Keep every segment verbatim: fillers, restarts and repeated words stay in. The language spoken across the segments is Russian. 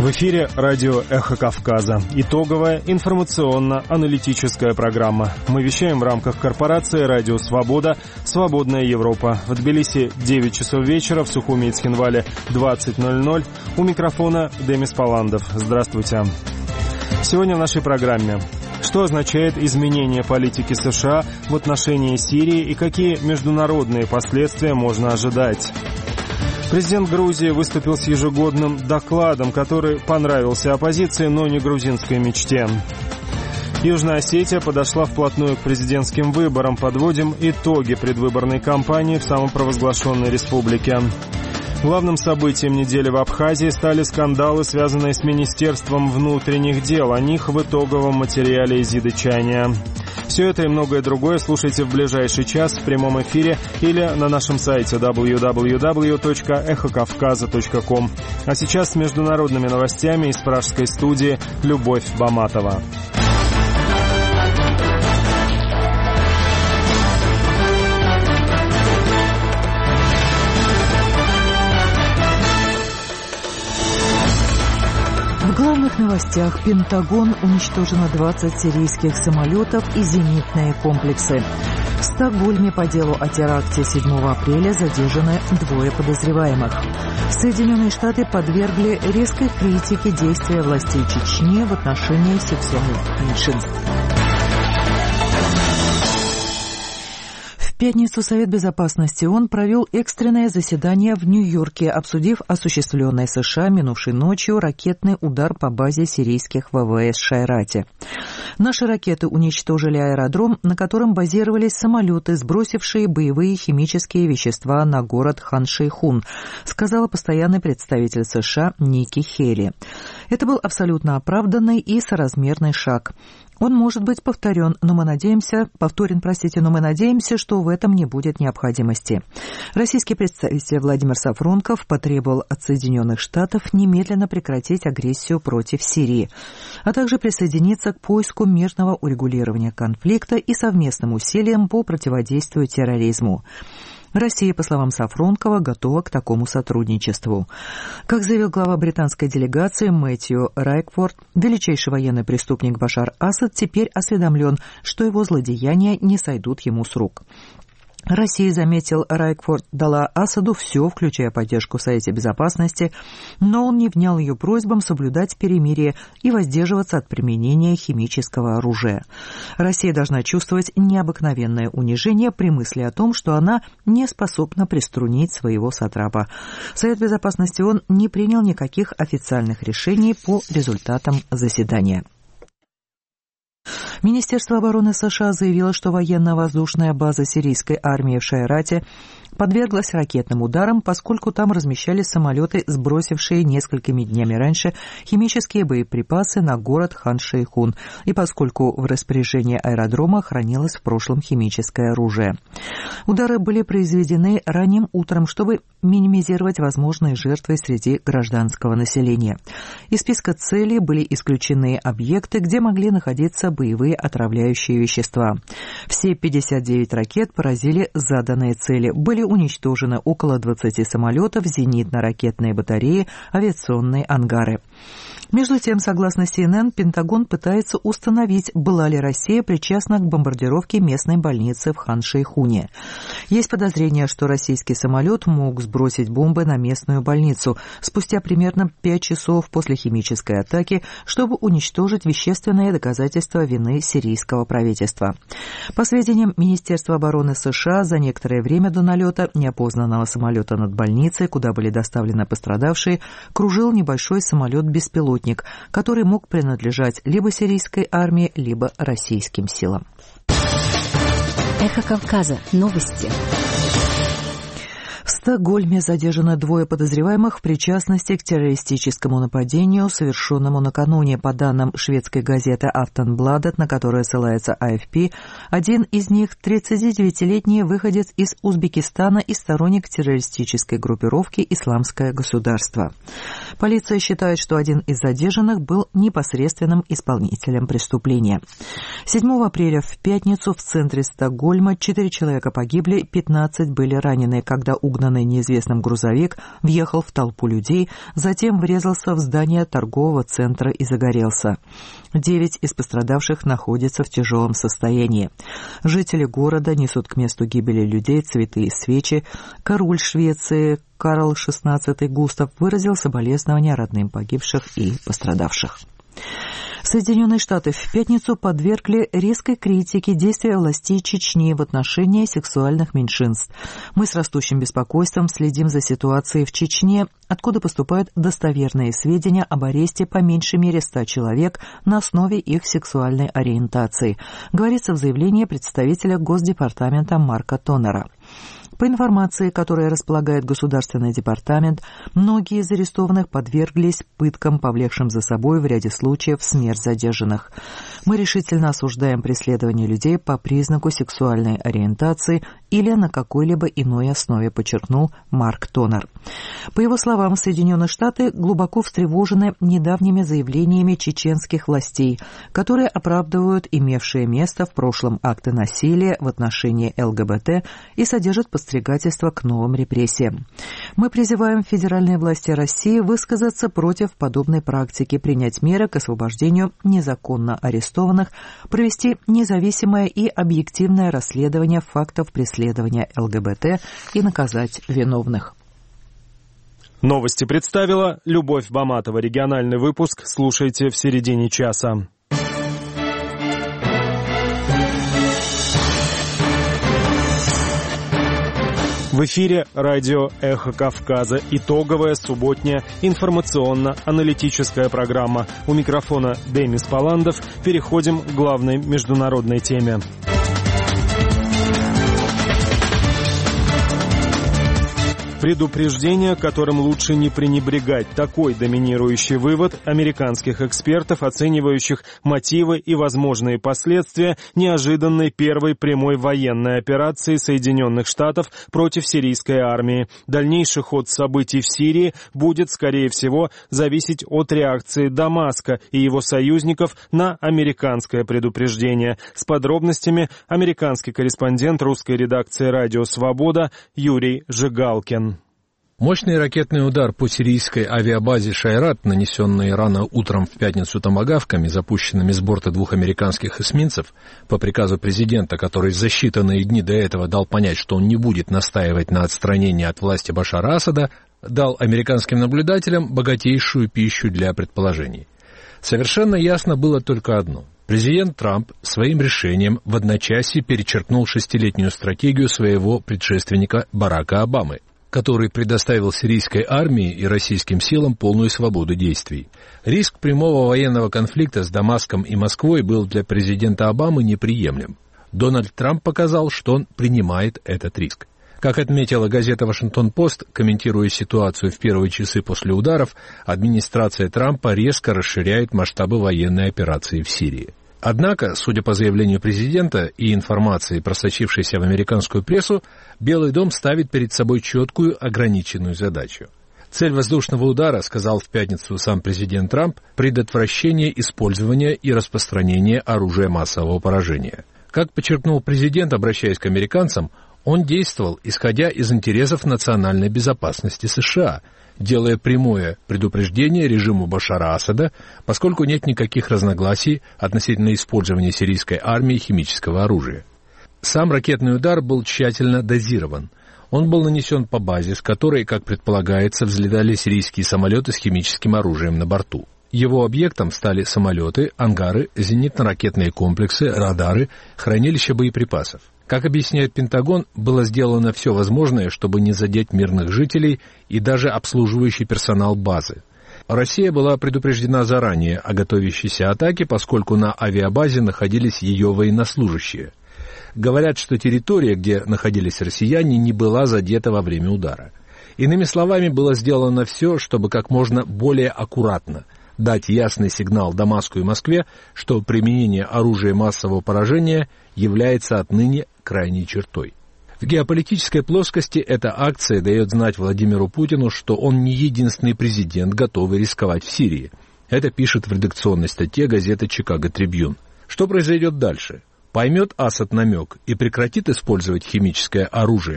В эфире радио «Эхо Кавказа». Итоговая информационно-аналитическая программа. Мы вещаем в рамках корпорации «Радио Свобода», «Свободная Европа». В Тбилиси девять часов вечера, в Сухуми и Цхинвале двадцать ноль ноль. У микрофона Демис Паландов. Здравствуйте. Сегодня в нашей программе. Что означает изменение политики США в отношении Сирии и какие международные последствия можно ожидать? Президент Грузии выступил с ежегодным докладом, который понравился оппозиции, но не грузинской мечте. Южная Осетия подошла вплотную к президентским выборам. Подводим итоги предвыборной кампании в самопровозглашенной республике. Главным событием недели в Абхазии стали скандалы, связанные с Министерством внутренних дел. О них в итоговом материале Изиды Чайния. Все это и многое другое слушайте в ближайший час в прямом эфире или на нашем сайте дабл ю дабл ю дабл ю точка эхо кавказа точка ком. А сейчас с международными новостями из пражской студии Любовь Баматова. В главных новостях: Пентагон: уничтожено двадцать сирийских самолетов и зенитные комплексы. В Стокгольме по делу о теракте седьмого апреля задержаны двое подозреваемых. Соединенные Штаты подвергли резкой критике действия властей Чечни в отношении сексуальных меньшинств. В пятницу Совет Безопасности ООН провел экстренное заседание в Нью-Йорке, обсудив осуществленный США минувшей ночью ракетный удар по базе сирийских ВВС Шайрате. Наши ракеты уничтожили аэродром, на котором базировались самолеты, сбросившие боевые химические вещества на город Хан-Шейхун, сказала постоянный представитель США Ники Хейли. Это был абсолютно оправданный и соразмерный шаг. Он может быть повторен, но мы надеемся, повторен, простите, но мы надеемся, что в этом не будет необходимости. Российский представитель Владимир Сафронков потребовал от Соединенных Штатов немедленно прекратить агрессию против Сирии, а также присоединиться к поиску мирного урегулирования конфликта и совместным усилиям по противодействию терроризму. Россия, по словам Сафронкова, готова к такому сотрудничеству. Как заявил глава британской делегации Мэтью Райкфорд, величайший военный преступник Башар Асад теперь осведомлен, что его злодеяния не сойдут ему с рук. Россия, заметил Райкфорд, дала Асаду все, включая поддержку в Совете Безопасности, но он не внял ее просьбам соблюдать перемирие и воздерживаться от применения химического оружия. Россия должна чувствовать необыкновенное унижение при мысли о том, что она не способна приструнить своего сатрапа. Совет Безопасности ООН не принял никаких официальных решений по результатам заседания. Министерство обороны США заявило, что военно-воздушная база сирийской армии в Шайрате подверглась ракетным ударам, поскольку там размещались самолеты, сбросившие несколькими днями раньше химические боеприпасы на город Хан-Шейхун, и поскольку в распоряжении аэродрома хранилось в прошлом химическое оружие. Удары были произведены ранним утром, чтобы минимизировать возможные жертвы среди гражданского населения. Из списка целей были исключены объекты, где могли находиться боевые отравляющие вещества. Все пятьдесят девять ракет поразили заданные цели. Были уничтожены около двадцати самолетов, зенитно-ракетные батареи, авиационные ангары. Между тем, согласно Си Эн Эн, Пентагон пытается установить, была ли Россия причастна к бомбардировке местной больницы в Хан-Шейхуне. Есть подозрение, что российский самолет мог сбросить бомбы на местную больницу спустя примерно пять часов после химической атаки, чтобы уничтожить вещественные доказательства вины сирийского правительства. По сведениям Министерства обороны США, за некоторое время до налета неопознанного самолета над больницей, куда были доставлены пострадавшие, кружил небольшой самолет-беспилотник, который мог принадлежать либо сирийской армии, либо российским силам. Эхо Кавказа. Новости. В Стокгольме задержаны двое подозреваемых в причастности к террористическому нападению, совершенному накануне. По данным шведской газеты «Афтонбладет», на которую ссылается А Эф Пи, один из них — тридцатидевятилетний выходец из Узбекистана и сторонник террористической группировки «Исламское государство». Полиция считает, что один из задержанных был непосредственным исполнителем преступления. седьмого апреля в пятницу в центре Стокгольма четыре человека погибли, пятнадцать были ранены, когда угнанные припаркованный неизвестным грузовик въехал в толпу людей, затем врезался в здание торгового центра и загорелся. Девять из пострадавших находятся в тяжелом состоянии. Жители города несут к месту гибели людей цветы и свечи. Король Швеции Карл шестнадцатый Густав выразил соболезнования родным погибших и пострадавших. Соединенные Штаты в пятницу подвергли резкой критике действия властей Чечни в отношении сексуальных меньшинств. Мы с растущим беспокойством следим за ситуацией в Чечне, откуда поступают достоверные сведения об аресте по меньшей мере ста человек на основе их сексуальной ориентации, говорится в заявлении представителя Госдепартамента Марка Тоннера. По информации, которой располагает Государственный департамент, многие из арестованных подверглись пыткам, повлекшим за собой в ряде случаев смерть задержанных. Мы решительно осуждаем преследование людей по признаку сексуальной ориентации или на какой-либо иной основе, подчеркнул Марк Тоннер. По его словам, Соединенные Штаты глубоко встревожены недавними заявлениями чеченских властей, которые оправдывают имевшие место в прошлом акты насилия в отношении ЛГБТ и содержат подстрекательство к новым репрессиям. Мы призываем федеральные власти России высказаться против подобной практики, принять меры к освобождению незаконно арестованных, провести независимое и объективное расследование фактов преследования ЛГБТ и наказать виновных. Новости представила Любовь Баматова. Региональный выпуск слушайте в середине часа. В эфире радио «Эхо Кавказа». Итоговая субботняя информационно-аналитическая программа. У микрофона Демис Паландов. Переходим к главной международной теме. Предупреждение, которым лучше не пренебрегать. Такой доминирующий вывод американских экспертов, оценивающих мотивы и возможные последствия неожиданной первой прямой военной операции Соединенных Штатов против сирийской армии. Дальнейший ход событий в Сирии будет, скорее всего, зависеть от реакции Дамаска и его союзников на американское предупреждение. С подробностями американский корреспондент русской редакции «Радио Свобода» Юрий Жигалкин. Мощный ракетный удар по сирийской авиабазе «Шайрат», нанесенный рано утром в пятницу томагавками, запущенными с борта двух американских эсминцев, по приказу президента, который за считанные дни до этого дал понять, что он не будет настаивать на отстранении от власти Башара Асада, дал американским наблюдателям богатейшую пищу для предположений. Совершенно ясно было только одно. Президент Трамп своим решением в одночасье перечеркнул шестилетнюю стратегию своего предшественника Барака Обамы, который предоставил сирийской армии и российским силам полную свободу действий. Риск прямого военного конфликта с Дамаском и Москвой был для президента Обамы неприемлем. Дональд Трамп показал, что он принимает этот риск. Как отметила газета «Вашингтон-Пост», комментируя ситуацию в первые часы после ударов, администрация Трампа резко расширяет масштабы военной операции в Сирии. Однако, судя по заявлению президента и информации, просочившейся в американскую прессу, Белый дом ставит перед собой четкую, ограниченную задачу. Цель воздушного удара, сказал в пятницу сам президент Трамп, предотвращение использования и распространения оружия массового поражения. Как подчеркнул президент, обращаясь к американцам, он действовал, исходя из интересов национальной безопасности США, делая прямое предупреждение режиму Башара Асада, поскольку нет никаких разногласий относительно использования сирийской армии химического оружия. Сам ракетный удар был тщательно дозирован. Он был нанесен по базе, с которой, как предполагается, взлетали сирийские самолеты с химическим оружием на борту. Его объектом стали самолеты, ангары, зенитно-ракетные комплексы, радары, хранилища боеприпасов. Как объясняет Пентагон, было сделано все возможное, чтобы не задеть мирных жителей и даже обслуживающий персонал базы. Россия была предупреждена заранее о готовящейся атаке, поскольку на авиабазе находились ее военнослужащие. Говорят, что территория, где находились россияне, не была задета во время удара. Иными словами, было сделано все, чтобы как можно более аккуратно дать ясный сигнал Дамаску и Москве, что применение оружия массового поражения является отныне крайней чертой. В геополитической плоскости эта акция дает знать Владимиру Путину, что он не единственный президент, готовый рисковать в Сирии. Это пишет в редакционной статье газета «Чикаго Трибьюн». Что произойдет дальше? Поймет Асад намек и прекратит использовать химическое оружие?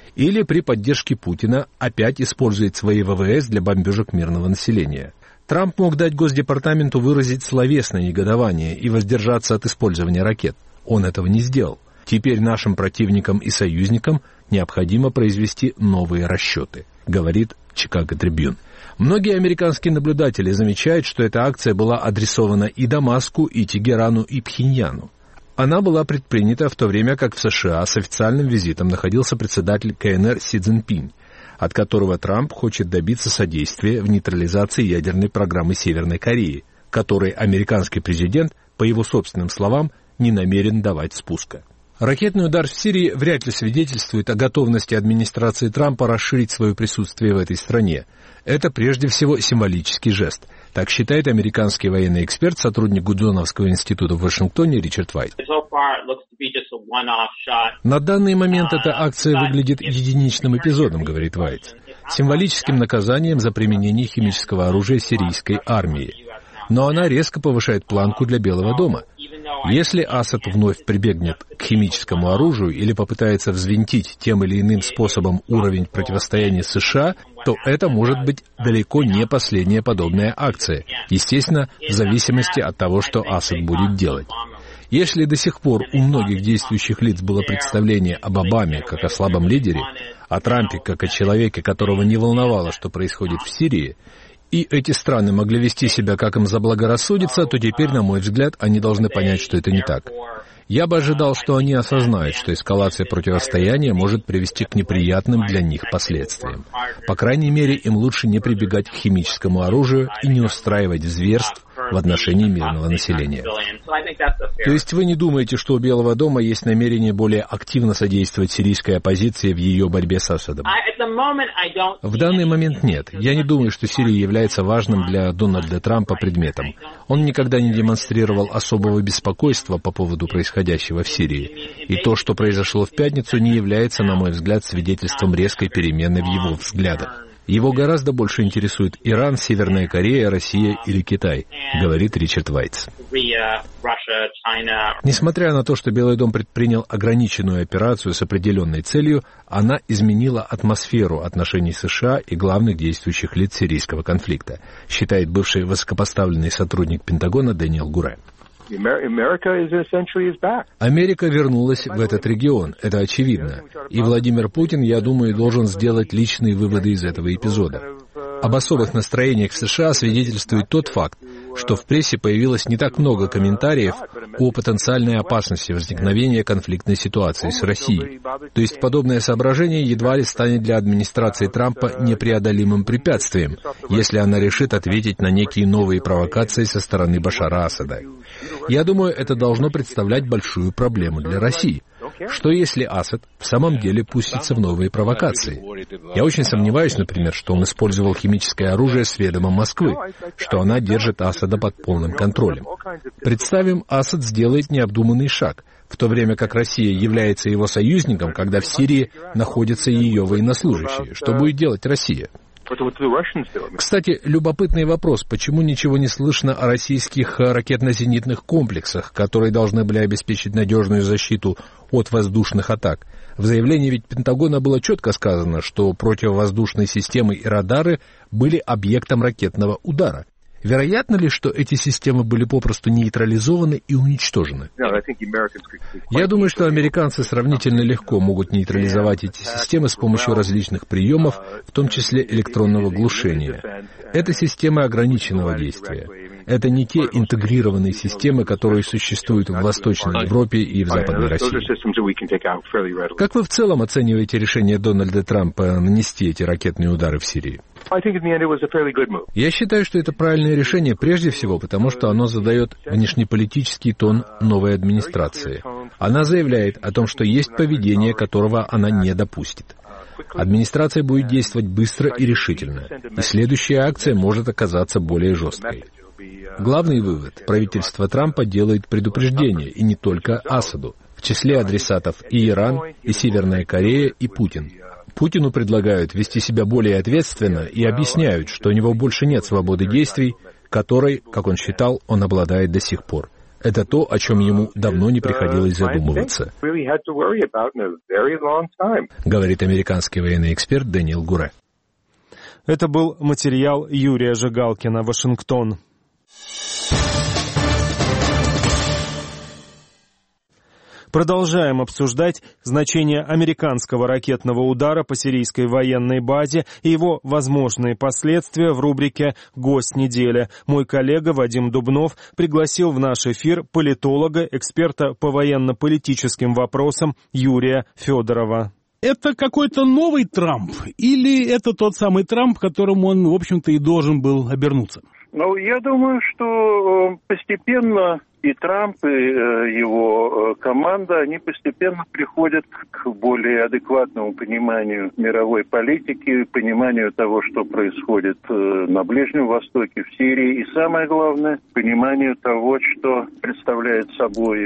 или при поддержке Путина опять использует свои ВВС для бомбежек мирного населения. Трамп мог дать Госдепартаменту выразить словесное негодование и воздержаться от использования ракет. Он этого не сделал. Теперь нашим противникам и союзникам необходимо произвести новые расчеты, говорит Chicago Tribune. Многие американские наблюдатели замечают, что эта акция была адресована и Дамаску, и Тегерану, и Пхеньяну. Она была предпринята в то время, как в США с официальным визитом находился председатель КНР Си Цзиньпинь, от которого Трамп хочет добиться содействия в нейтрализации ядерной программы Северной Кореи, которой американский президент, по его собственным словам, не намерен давать спуска. Ракетный удар в Сирии вряд ли свидетельствует о готовности администрации Трампа расширить свое присутствие в этой стране. Это прежде всего символический жест. Так считает американский военный эксперт, сотрудник Гудзоновского института в Вашингтоне Ричард Вайт. На данный момент эта акция выглядит единичным эпизодом, говорит Вайт, символическим наказанием за применение химического оружия сирийской армии. Но она резко повышает планку для Белого дома. Если Асад вновь прибегнет к химическому оружию или попытается взвинтить тем или иным способом уровень противостояния США, то это может быть далеко не последняя подобная акция, естественно, в зависимости от того, что Асад будет делать. Если до сих пор у многих действующих лиц было представление об Обаме как о слабом лидере, о Трампе как о человеке, которого не волновало, что происходит в Сирии, и эти страны могли вести себя, как им заблагорассудится, то теперь, на мой взгляд, они должны понять, что это не так. Я бы ожидал, что они осознают, что эскалация противостояния может привести к неприятным для них последствиям. По крайней мере, им лучше не прибегать к химическому оружию и не устраивать зверств в отношении мирного населения. То есть вы не думаете, что у Белого дома есть намерение более активно содействовать сирийской оппозиции в ее борьбе с Асадом? В данный момент нет. Я не думаю, что Сирия является важным для Дональда Трампа предметом. Он никогда не демонстрировал особого беспокойства по поводу происходящего в Сирии. И то, что произошло в пятницу, не является, на мой взгляд, свидетельством резкой перемены в его взглядах. Его гораздо больше интересует Иран, Северная Корея, Россия или Китай, говорит Ричард Вайтс. Несмотря на то, что Белый дом предпринял ограниченную операцию с определенной целью, она изменила атмосферу отношений США и главных действующих лиц сирийского конфликта, считает бывший высокопоставленный сотрудник Пентагона Дэниел Гуре. Америка вернулась в этот регион, это очевидно. И Владимир Путин, я думаю, должен сделать личные выводы из этого эпизода. Об особых настроениях в США свидетельствует тот факт, что в прессе появилось не так много комментариев о потенциальной опасности возникновения конфликтной ситуации с Россией. То есть подобное соображение едва ли станет для администрации Трампа непреодолимым препятствием, если она решит ответить на некие новые провокации со стороны Башара Асада. Я думаю, это должно представлять большую проблему для России. Что если Асад в самом деле пустится в новые провокации? Я очень сомневаюсь, например, что он использовал химическое оружие с ведома Москвы, что она держит Асада под полным контролем. Представим, Асад сделает необдуманный шаг, в то время как Россия является его союзником, когда в Сирии находятся ее военнослужащие. Что будет делать Россия? Кстати, любопытный вопрос, почему ничего не слышно о российских ракетно-зенитных комплексах, которые должны были обеспечить надежную защиту от воздушных атак? В заявлении ведь Пентагона было четко сказано, что противовоздушные системы и радары были объектом ракетного удара. Вероятно ли, что эти системы были попросту нейтрализованы и уничтожены? Я думаю, что американцы сравнительно легко могут нейтрализовать эти системы с помощью различных приемов, в том числе электронного глушения. Это системы ограниченного действия. Это не те интегрированные системы, которые существуют в Восточной Европе и в Западной России. Как вы в целом оцениваете решение Дональда Трампа нанести эти ракетные удары в Сирии? Я считаю, что это правильное решение прежде всего, потому что оно задает внешнеполитический тон новой администрации. Она заявляет о том, что есть поведение, которого она не допустит. Администрация будет действовать быстро и решительно, и следующая акция может оказаться более жесткой. Главный вывод. Правительство Трампа делает предупреждение, и не только Асаду. В числе адресатов и Иран, и Северная Корея, и Путин. Путину предлагают вести себя более ответственно и объясняют, что у него больше нет свободы действий, которой, как он считал, он обладает до сих пор. Это то, о чем ему давно не приходилось задумываться, говорит американский военный эксперт Дэниел Гуре. Это был материал Юрия Жигалкина, Вашингтон. Продолжаем обсуждать значение американского ракетного удара по сирийской военной базе и его возможные последствия в рубрике «Гость недели». Мой коллега Вадим Дубнов пригласил в наш эфир политолога, эксперта по военно-политическим вопросам Юрия Федорова. Это какой-то новый Трамп или это тот самый Трамп, которому он, в общем-то, и должен был обернуться? Ну, я думаю, что постепенно и Трамп, и его команда, они постепенно приходят к более адекватному пониманию мировой политики, пониманию того, что происходит на Ближнем Востоке, в Сирии, и самое главное, пониманию того, что представляет собой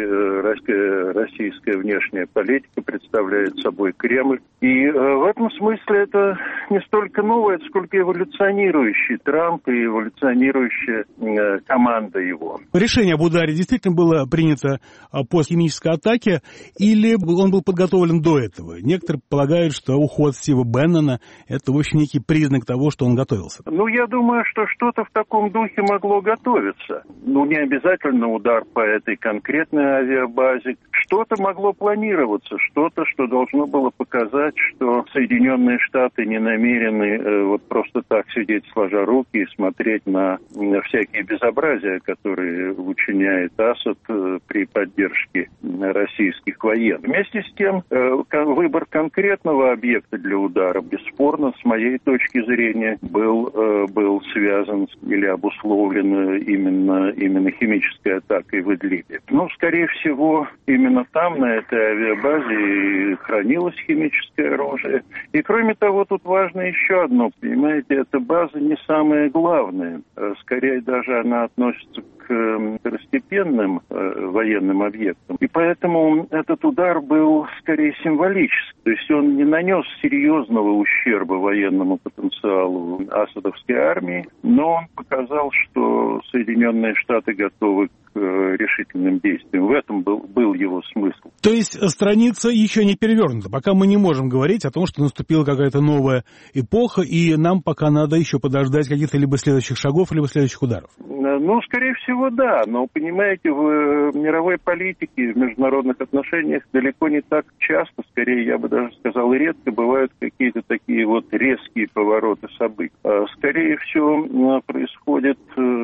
российская внешняя политика, представляет собой Кремль. И в этом смысле это не столько новое, сколько эволюционирующий Трамп и эволюционирующая команда его. Решение об ударе действительно было принято после химической атаки, или он был подготовлен до этого? Некоторые полагают, что уход Стива Беннона – это, в общем, некий признак того, что он готовился. Ну, я думаю, что что-то в таком духе могло готовиться. Ну, не обязательно удар по этой конкретной авиабазе. Что-то могло планироваться, что-то, что должно было показать, что Соединенные Штаты не намерены э, вот просто так сидеть сложа руки и смотреть на, на всякие безобразия, которые учиняет Асад э, при поддержке российских военных. Вместе с тем, э, выбор конкретного объекта для удара, бесспорно, с моей точки зрения, был, э, был связан или обусловлен именно, именно химической атакой в Идлибе. Ну, скорее всего, именно там, на этой авиабазе, хранилось химическое оружие. И, кроме того, тут важно еще одно. Понимаете, эта база не самая главная. Скорее, даже она относится к второстепенным э, военным объектам. И поэтому этот удар был скорее символический. То есть он не нанес серьезного ущерба военному потенциалу асадовской армии, но он показал, что Соединенные Штаты готовы к э, решительным действиям. В этом был, был его смысл. То есть страница еще не перевернута. Пока мы не можем говорить о том, что наступила какая-то новая эпоха, и нам пока надо еще подождать каких-то либо следующих шагов, либо следующих ударов. Ну, скорее всего, да. Но, понимаете, в мировой политике, в международных отношениях далеко не так часто, скорее, я бы даже сказал, редко бывают какие-то такие вот резкие повороты событий. Скорее всего, происходит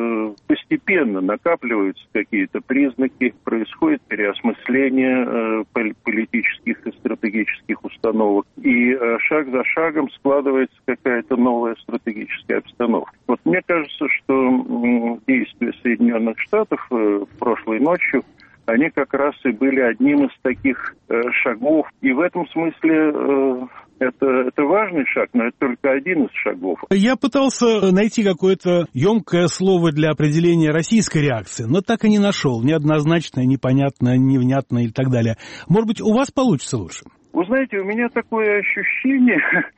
постепенно, накапливаются какие-то признаки, происходит переосмысление политических и стратегических установок. И шаг за шагом складывается какая-то новая стратегическая обстановка. Вот мне кажется, что действия Соединенных Штатов э, прошлой ночью, они как раз и были одним из таких э, шагов. И в этом смысле э, это, это важный шаг, но это только один из шагов. Я пытался найти какое-то емкое слово для определения российской реакции, но так и не нашел. Неоднозначное, непонятное, невнятное и так далее. Может быть, у вас получится лучше? Вы знаете, у меня такое ощущение,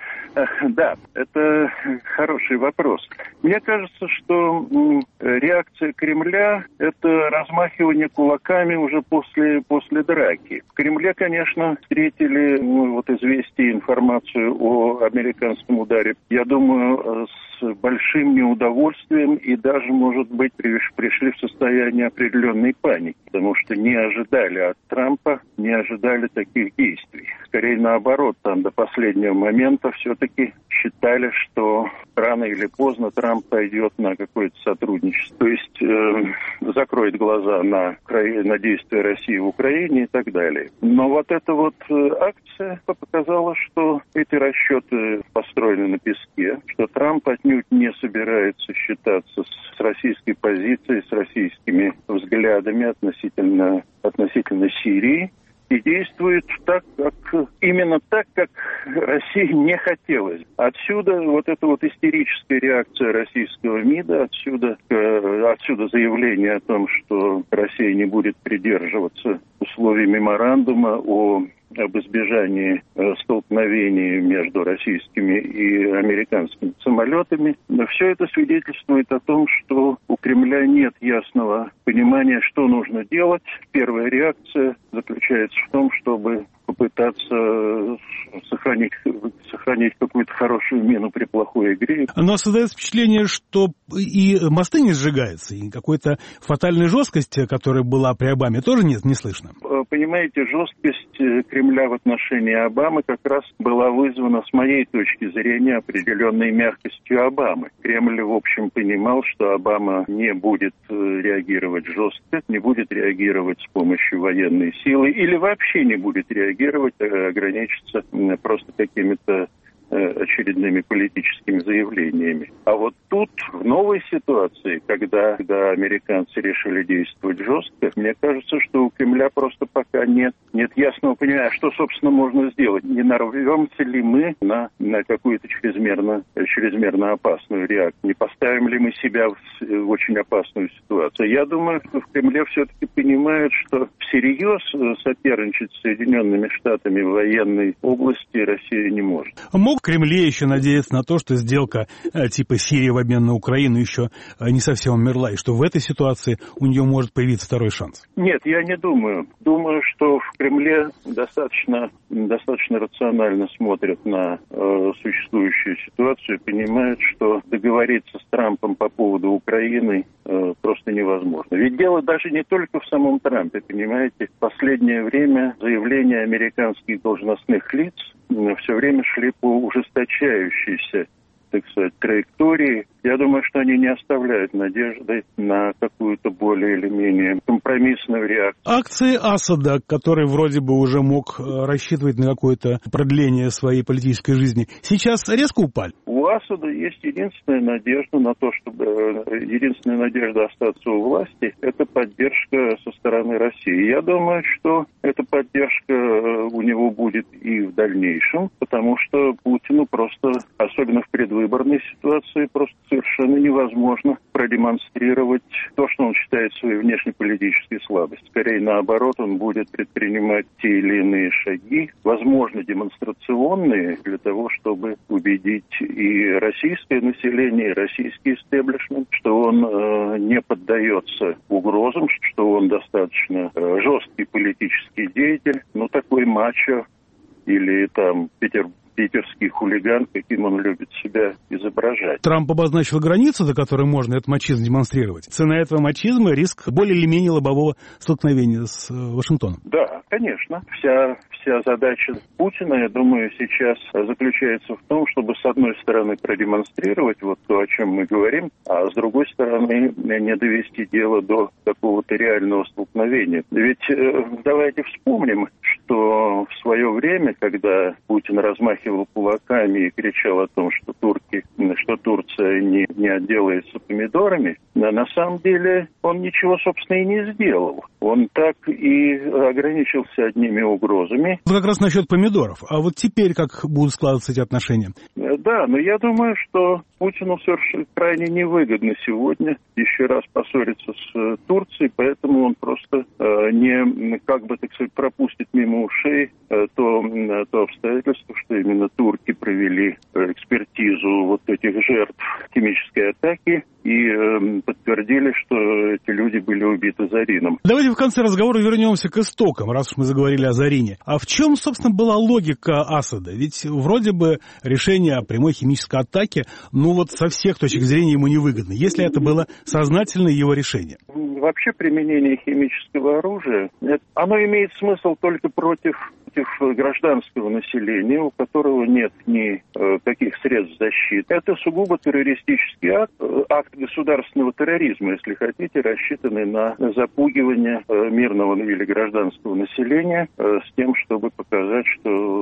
да, это хороший вопрос. Мне кажется, что реакция Кремля – это размахивание кулаками уже после, после драки. В Кремле, конечно, встретили ну, вот известие, информацию о американском ударе, я думаю, с большим неудовольствием и даже, может быть, пришли в состояние определенной паники, потому что не ожидали от Трампа, не ожидали таких действий. Скорее наоборот, там до последнего момента все-таки считали, что рано или поздно Трамп пойдет на какое-то сотрудничество. То есть э, закроет глаза на, на действия России в Украине и так далее. Но вот эта вот акция показала, что эти расчеты построены на песке, что Трамп отнюдь не собирается считаться с российской позицией, с российскими взглядами относительно, относительно Сирии. И действует так, как, именно так, как России не хотелось. Отсюда вот эта вот истерическая реакция российского МИДа, отсюда, э, отсюда заявление о том, что Россия не будет придерживаться условий меморандума о об избежании столкновений между российскими и американскими самолетами. Все это свидетельствует о том, что у Кремля нет ясного понимания, что нужно делать. Первая реакция заключается в том, чтобы попытаться сохранить, сохранить какую-то хорошую мину при плохой игре. Но создается впечатление, что и мосты не сжигаются, и какой-то фатальной жесткости, которая была при Обаме, тоже нет, не слышно. Понимаете, жесткость Кремля в отношении Обамы как раз была вызвана, с моей точки зрения, определенной мягкостью Обамы. Кремль, в общем, понимал, что Обама не будет реагировать жестко, не будет реагировать с помощью военной силы или вообще не будет реагировать, а ограничиться просто какими-то очередными политическими заявлениями. А вот тут, в новой ситуации, когда, когда американцы решили действовать жестко, мне кажется, что у Кремля просто пока нет, нет ясного понимания, что, собственно, можно сделать. Не нарвемся ли мы на, на какую-то чрезмерно, чрезмерно опасную реакцию? Не поставим ли мы себя в, в очень опасную ситуацию? Я думаю, что в Кремле все-таки понимают, что всерьез соперничать с Соединенными Штатами в военной области Россия не может. Мог в Кремле еще надеяться на то, что сделка типа Сирии в обмен на Украину еще не совсем умерла, и что в этой ситуации у нее может появиться второй шанс? Нет, я не думаю. Думаю, что в Кремле достаточно, достаточно рационально смотрят на э, существующую ситуацию и понимают, что договориться с Трампом по поводу Украины э, просто невозможно. Ведь дело даже не только в самом Трампе, понимаете. В последнее время заявления американских должностных лиц все время шли по ужесточающейся, так сказать, траектории. Я думаю, что они не оставляют надежды на какую-то более или менее компромиссную реакцию. Акции Асада, который вроде бы уже мог рассчитывать на какое-то продление своей политической жизни, сейчас резко упали? У Асада есть единственная надежда на то, чтобы... Единственная надежда остаться у власти, это поддержка со стороны России. Я думаю, что эта поддержка у него будет и в дальнейшем, потому что Путину просто, особенно в предвыборной ситуации, просто совершенно невозможно продемонстрировать то, что он считает своей внешнеполитической слабостью. Скорее, наоборот, он будет предпринимать те или иные шаги, возможно, демонстрационные, для того, чтобы убедить и российское население, и российский истеблишмент, что он э, не поддается угрозам, что он достаточно э, жесткий политический деятель, но такой мачо или там Петер питерский хулиган, каким он любит себя изображать. Трамп обозначил границу, до которой можно этот мачизм демонстрировать. Цена этого мачизма — риск более или менее лобового столкновения с Вашингтоном. Да, конечно. Вся, вся задача Путина, я думаю, сейчас заключается в том, чтобы, с одной стороны, продемонстрировать вот то, о чем мы говорим, а с другой стороны, не довести дело до какого-то реального столкновения. Ведь э, давайте вспомним, что в свое время, когда Путин размахивал кулаками и кричал о том, что турки, что Турция не, не отделается помидорами, на самом деле он ничего, собственно, и не сделал. Он так и ограничился одними угрозами. Вот как раз насчет помидоров. А вот теперь как будут складываться эти отношения? Да, но я думаю, что Путину совершенно крайне невыгодно сегодня еще раз поссориться с Турцией, поэтому он просто э, не, как бы, так сказать, пропустит мимо ушей э, то, э, то обстоятельство, что именно турки провели э, экспертизу вот этих жертв химической атаки и э, подтвердили, что эти люди были убиты Зарином. Давайте в конце разговора вернемся к истокам, раз уж мы заговорили о Зарине. А в чем, собственно, была логика Асада? Ведь вроде бы решение о прямой химической атаке, ну вот со всех точек зрения ему невыгодно, если это было сознательное его решение. Вообще применение химического оружия, оно имеет смысл только против, против гражданского населения, у которого нет никаких средств защиты. Это сугубо террористический акт, акт государственного терроризма, если хотите, рассчитанный на запугивание мирного или гражданского населения с тем, чтобы показать, что, так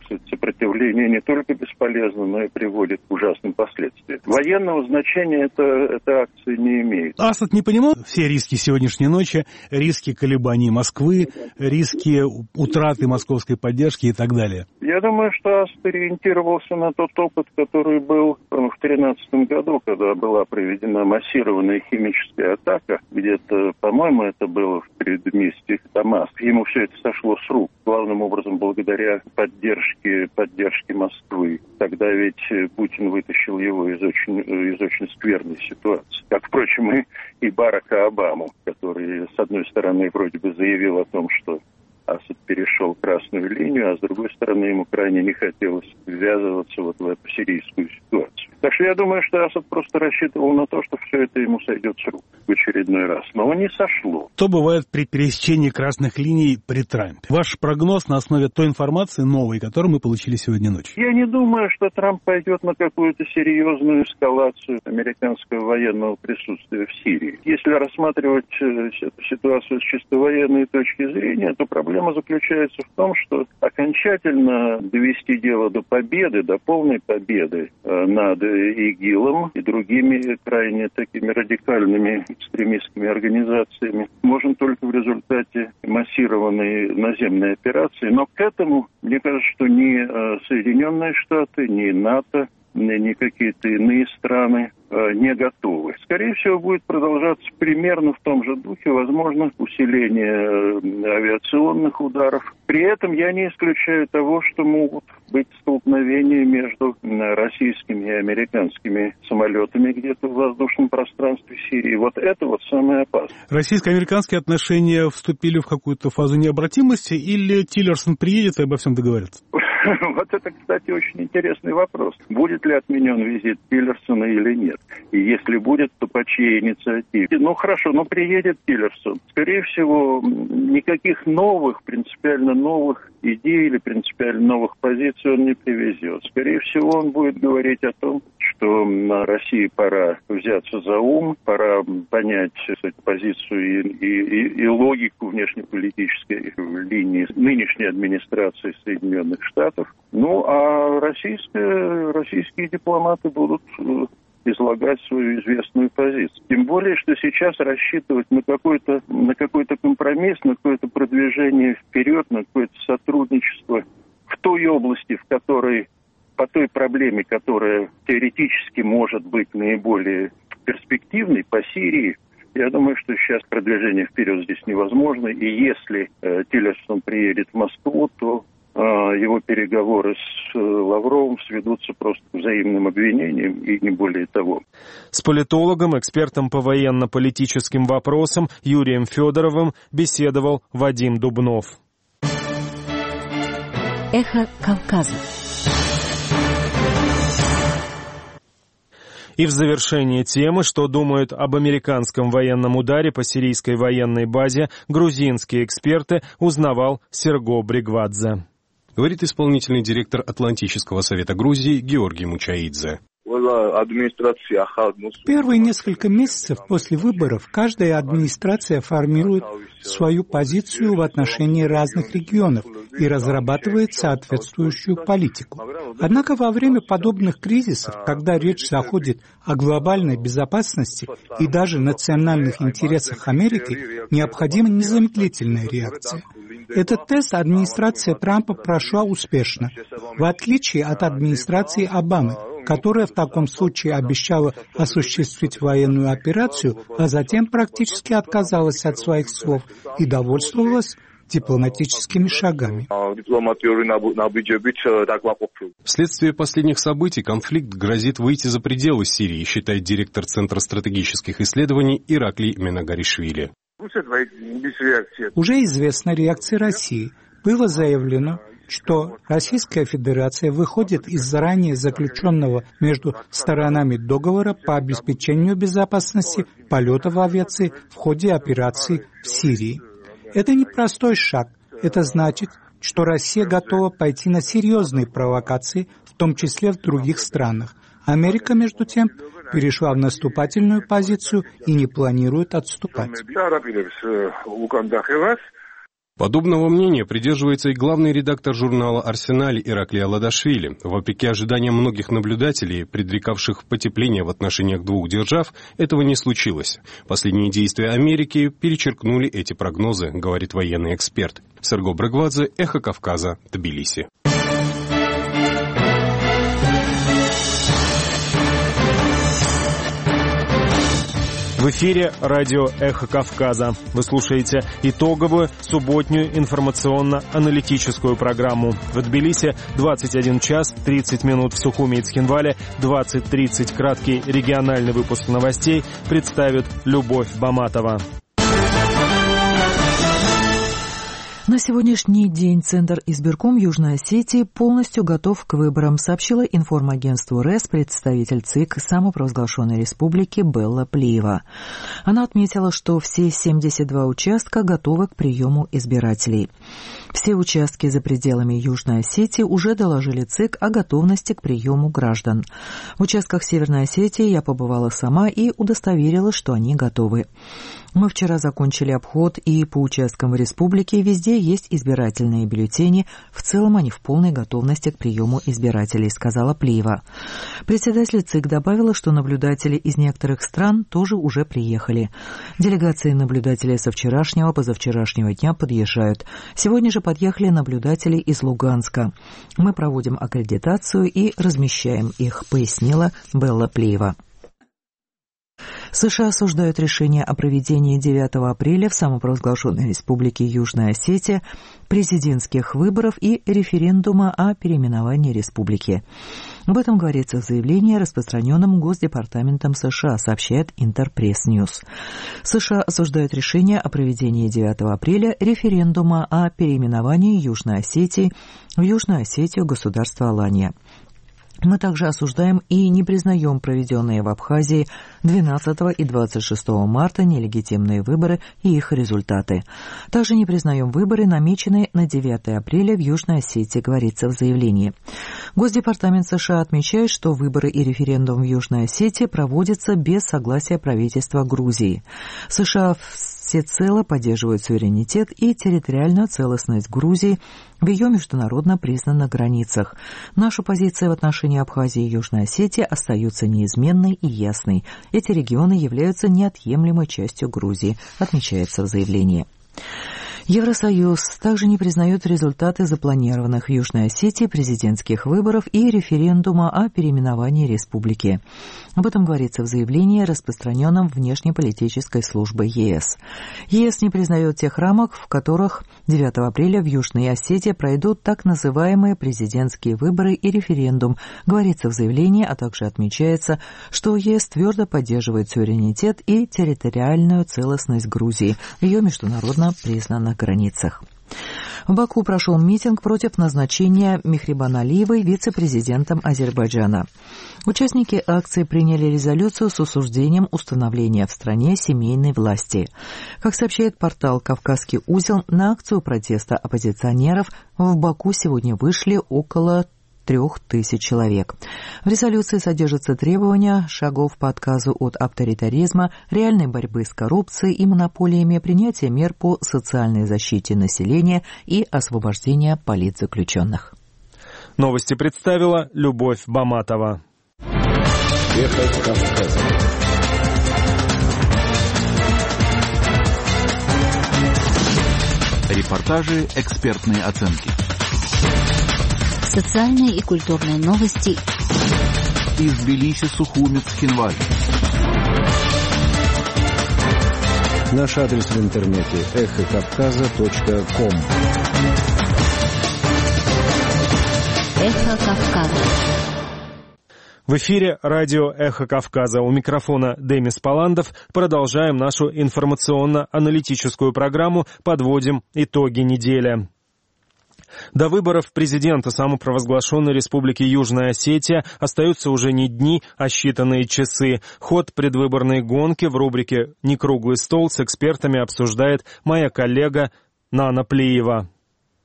сказать, сопротивление не только бесполезно, но и приводит к ужасным последствиям. Военного значения эта, эта акция не имеет. Асад не понимал все риски сегодняшней ночи, риски колебаний Москвы, риски утраты московской поддержки и так далее? Я думаю, что Асад ориентировался на тот опыт, который был в две тысячи тринадцатом году, когда была проведена массированная химическая атака. Где-то, по-моему, это было в предместьях Дамаск. Ему все это сошло с рук. Главным образом благодаря поддержке, поддержке Москвы. Тогда ведь Путин вытащил его из очень, из очень скверной ситуации. Как, впрочем, и, и Барака Обаму, который, с одной стороны, вроде бы заявил о том, что Асад перешел красную линию, а с другой стороны, ему крайне не хотелось ввязываться вот в эту сирийскую ситуацию. Так что я думаю, что Асад просто рассчитывал на то, что все это ему сойдет с рук в очередной раз. Но не сошло. Что бывает при пересечении красных линий при Трампе? Ваш прогноз на основе той информации новой, которую мы получили сегодня ночью? Я не думаю, что Трамп пойдет на какую-то серьезную эскалацию американского военного присутствия в Сирии. Если рассматривать эту ситуацию с чисто военной точки зрения, то проблема заключается в том, что окончательно довести дело до победы, до полной победы над ИГИЛом и другими крайне такими радикальными экстремистскими организациями можно только в результате массированной наземной операции. Но к этому, мне кажется, что ни Соединенные Штаты, ни НАТО, ни какие-то иные страны не готовы. Скорее всего, будет продолжаться примерно в том же духе, возможно, усиление авиационных ударов. При этом я не исключаю того, что могут быть столкновения между российскими и американскими самолетами где-то в воздушном пространстве Сирии. Вот это вот самое опасное. Российско-американские отношения вступили в какую-то фазу необратимости, или Тиллерсон приедет и обо всем договорится? Вот это, кстати, очень интересный вопрос. Будет ли отменен визит Тиллерсона или нет? И если будет, то по чьей инициативе? Ну, хорошо, но приедет Тиллерсон. Скорее всего, никаких новых, принципиально новых идей или принципиально новых позиций он не привезет. Скорее всего, он будет говорить о том, что на России пора взяться за ум, пора понять кстати, позицию и, и, и логику внешнеполитической линии нынешней администрации Соединенных Штатов. Ну, а российские, российские дипломаты будут излагать свою известную позицию. Тем более, что сейчас рассчитывать на какой-то, на какой-то компромисс, на какое-то продвижение вперед, на какое-то сотрудничество в той области, в которой по той проблеме, которая теоретически может быть наиболее перспективной, по Сирии, я думаю, что сейчас продвижение вперед здесь невозможно. И если э, Тиллерсон приедет в Москву, то э, его переговоры с э, Лавровым сведутся просто к взаимным обвинениям и не более того. С политологом, экспертом по военно-политическим вопросам Юрием Федоровым беседовал Вадим Дубнов. Эхо Кавказа. И в завершение темы, что думают об американском военном ударе по сирийской военной базе, грузинские эксперты, узнавал Серго Бригвадзе. Говорит исполнительный директор Атлантического совета Грузии Георгий Мучаидзе. Первые несколько месяцев после выборов каждая администрация формирует свою позицию в отношении разных регионов и разрабатывает соответствующую политику. Однако во время подобных кризисов, когда речь заходит о глобальной безопасности и даже национальных интересах Америки, необходима незамедлительная реакция. Этот тест администрация Трампа прошла успешно, в отличие от администрации Обамы, которая в таком случае обещала осуществить военную операцию, а затем практически отказалась от своих слов и довольствовалась дипломатическими шагами. Вследствие последних событий конфликт грозит выйти за пределы Сирии, считает директор Центра стратегических исследований Ираклий Менагаришвили. Уже известна реакция России. Было заявлено, что Российская Федерация выходит из заранее заключенного между сторонами договора по обеспечению безопасности полета в авиации в ходе операции в Сирии. Это непростой шаг. Это значит, что Россия готова пойти на серьезные провокации, в том числе в других странах. Америка, между тем, перешла в наступательную позицию и не планирует отступать. Подобного мнения придерживается и главный редактор журнала «Арсеналь» Ираклий Аладашвили. Вопреки ожиданиям многих наблюдателей, предрекавших потепление в отношениях двух держав, этого не случилось. Последние действия Америки перечеркнули эти прогнозы, говорит военный эксперт. Серго Брыгвадзе, Эхо Кавказа, Тбилиси. В эфире радио «Эхо Кавказа». Вы слушаете итоговую субботнюю информационно-аналитическую программу. В Тбилиси двадцать один час тридцать минут, в Сухуми и Цхинвале двадцать тридцать. Краткий региональный выпуск новостей представит Любовь Баматова. На сегодняшний день Центр избирком Южной Осетии полностью готов к выборам, сообщила информагентству РЭС представитель ЦИК самопровозглашенной республики Белла Плиева. Она отметила, что все семьдесят два участка готовы к приему избирателей. Все участки за пределами Южной Осетии уже доложили ЦИК о готовности к приему граждан. В участках Северной Осетии я побывала сама и удостоверилась, что они готовы. Мы вчера закончили обход, и по участкам в республике везде есть избирательные бюллетени. В целом они в полной готовности к приему избирателей, сказала Плиева. Председатель ЦИК добавила, что наблюдатели из некоторых стран тоже уже приехали. Делегации наблюдателей со вчерашнего, позавчерашнего дня подъезжают. Сегодня же подъехали наблюдатели из Луганска. Мы проводим аккредитацию и размещаем их, пояснила Белла Плиева. США осуждают решение о проведении девятого апреля в самопровозглашенной республике Южная Осетия президентских выборов и референдума о переименовании республики. Об этом говорится в заявлении, распространенном Госдепартаментом США, сообщает Интерпресс-Ньюс. США осуждают решение о проведении девятого апреля референдума о переименовании Южной Осетии в Южную Осетию государства Алания. Мы также осуждаем и не признаем проведенные в Абхазии двенадцатого и двадцать шестого марта нелегитимные выборы и их результаты. Также не признаем выборы, намеченные на девятое апреля в Южной Осетии, говорится в заявлении. Госдепартамент США отмечает, что выборы и референдум в Южной Осетии проводятся без согласия правительства Грузии. США всецело поддерживают суверенитет и территориальную целостность Грузии в ее международно признанных границах. Наша позиция в отношении Абхазии и Южной Осетии остается неизменной и ясной. Эти регионы являются неотъемлемой частью Грузии, отмечается в заявлении. Евросоюз также не признает результаты запланированных в Южной Осетии президентских выборов и референдума о переименовании республики. Об этом говорится в заявлении, распространенном внешнеполитической службой ЕС. ЕС не признает тех рамок, в которых девятого апреля в Южной Осетии пройдут так называемые президентские выборы и референдум, говорится в заявлении, а также отмечается, что ЕС твердо поддерживает суверенитет и территориальную целостность Грузии в ее международно признанных границах. В Баку прошел митинг против назначения Мехрибан Алиевой вице-президентом Азербайджана. Участники акции приняли резолюцию с осуждением установления в стране семейной власти. Как сообщает портал «Кавказский узел», на акцию протеста оппозиционеров в Баку сегодня вышли около трех тысяч человек. В резолюции содержатся требования шагов по отказу от авторитаризма, реальной борьбы с коррупцией и монополиями, принятия мер по социальной защите населения и освобождения политзаключенных. Новости представила Любовь Баматова. Эхо Кавказа. Репортажи, экспертные оценки. Социальные и культурные новости из Тбилиси, Сухуми, Цхинваль. Наш адрес в интернете эхо кавказа точка ком. Эхо Кавказа. В эфире радио «Эхо Кавказа». У микрофона Демис Паландов. Продолжаем нашу информационно-аналитическую программу, подводим итоги недели. До выборов президента самопровозглашенной республики Южная Осетия остаются уже не дни, а считанные часы. Ход предвыборной гонки в рубрике «Некруглый стол» с экспертами обсуждает моя коллега Нана Плиева.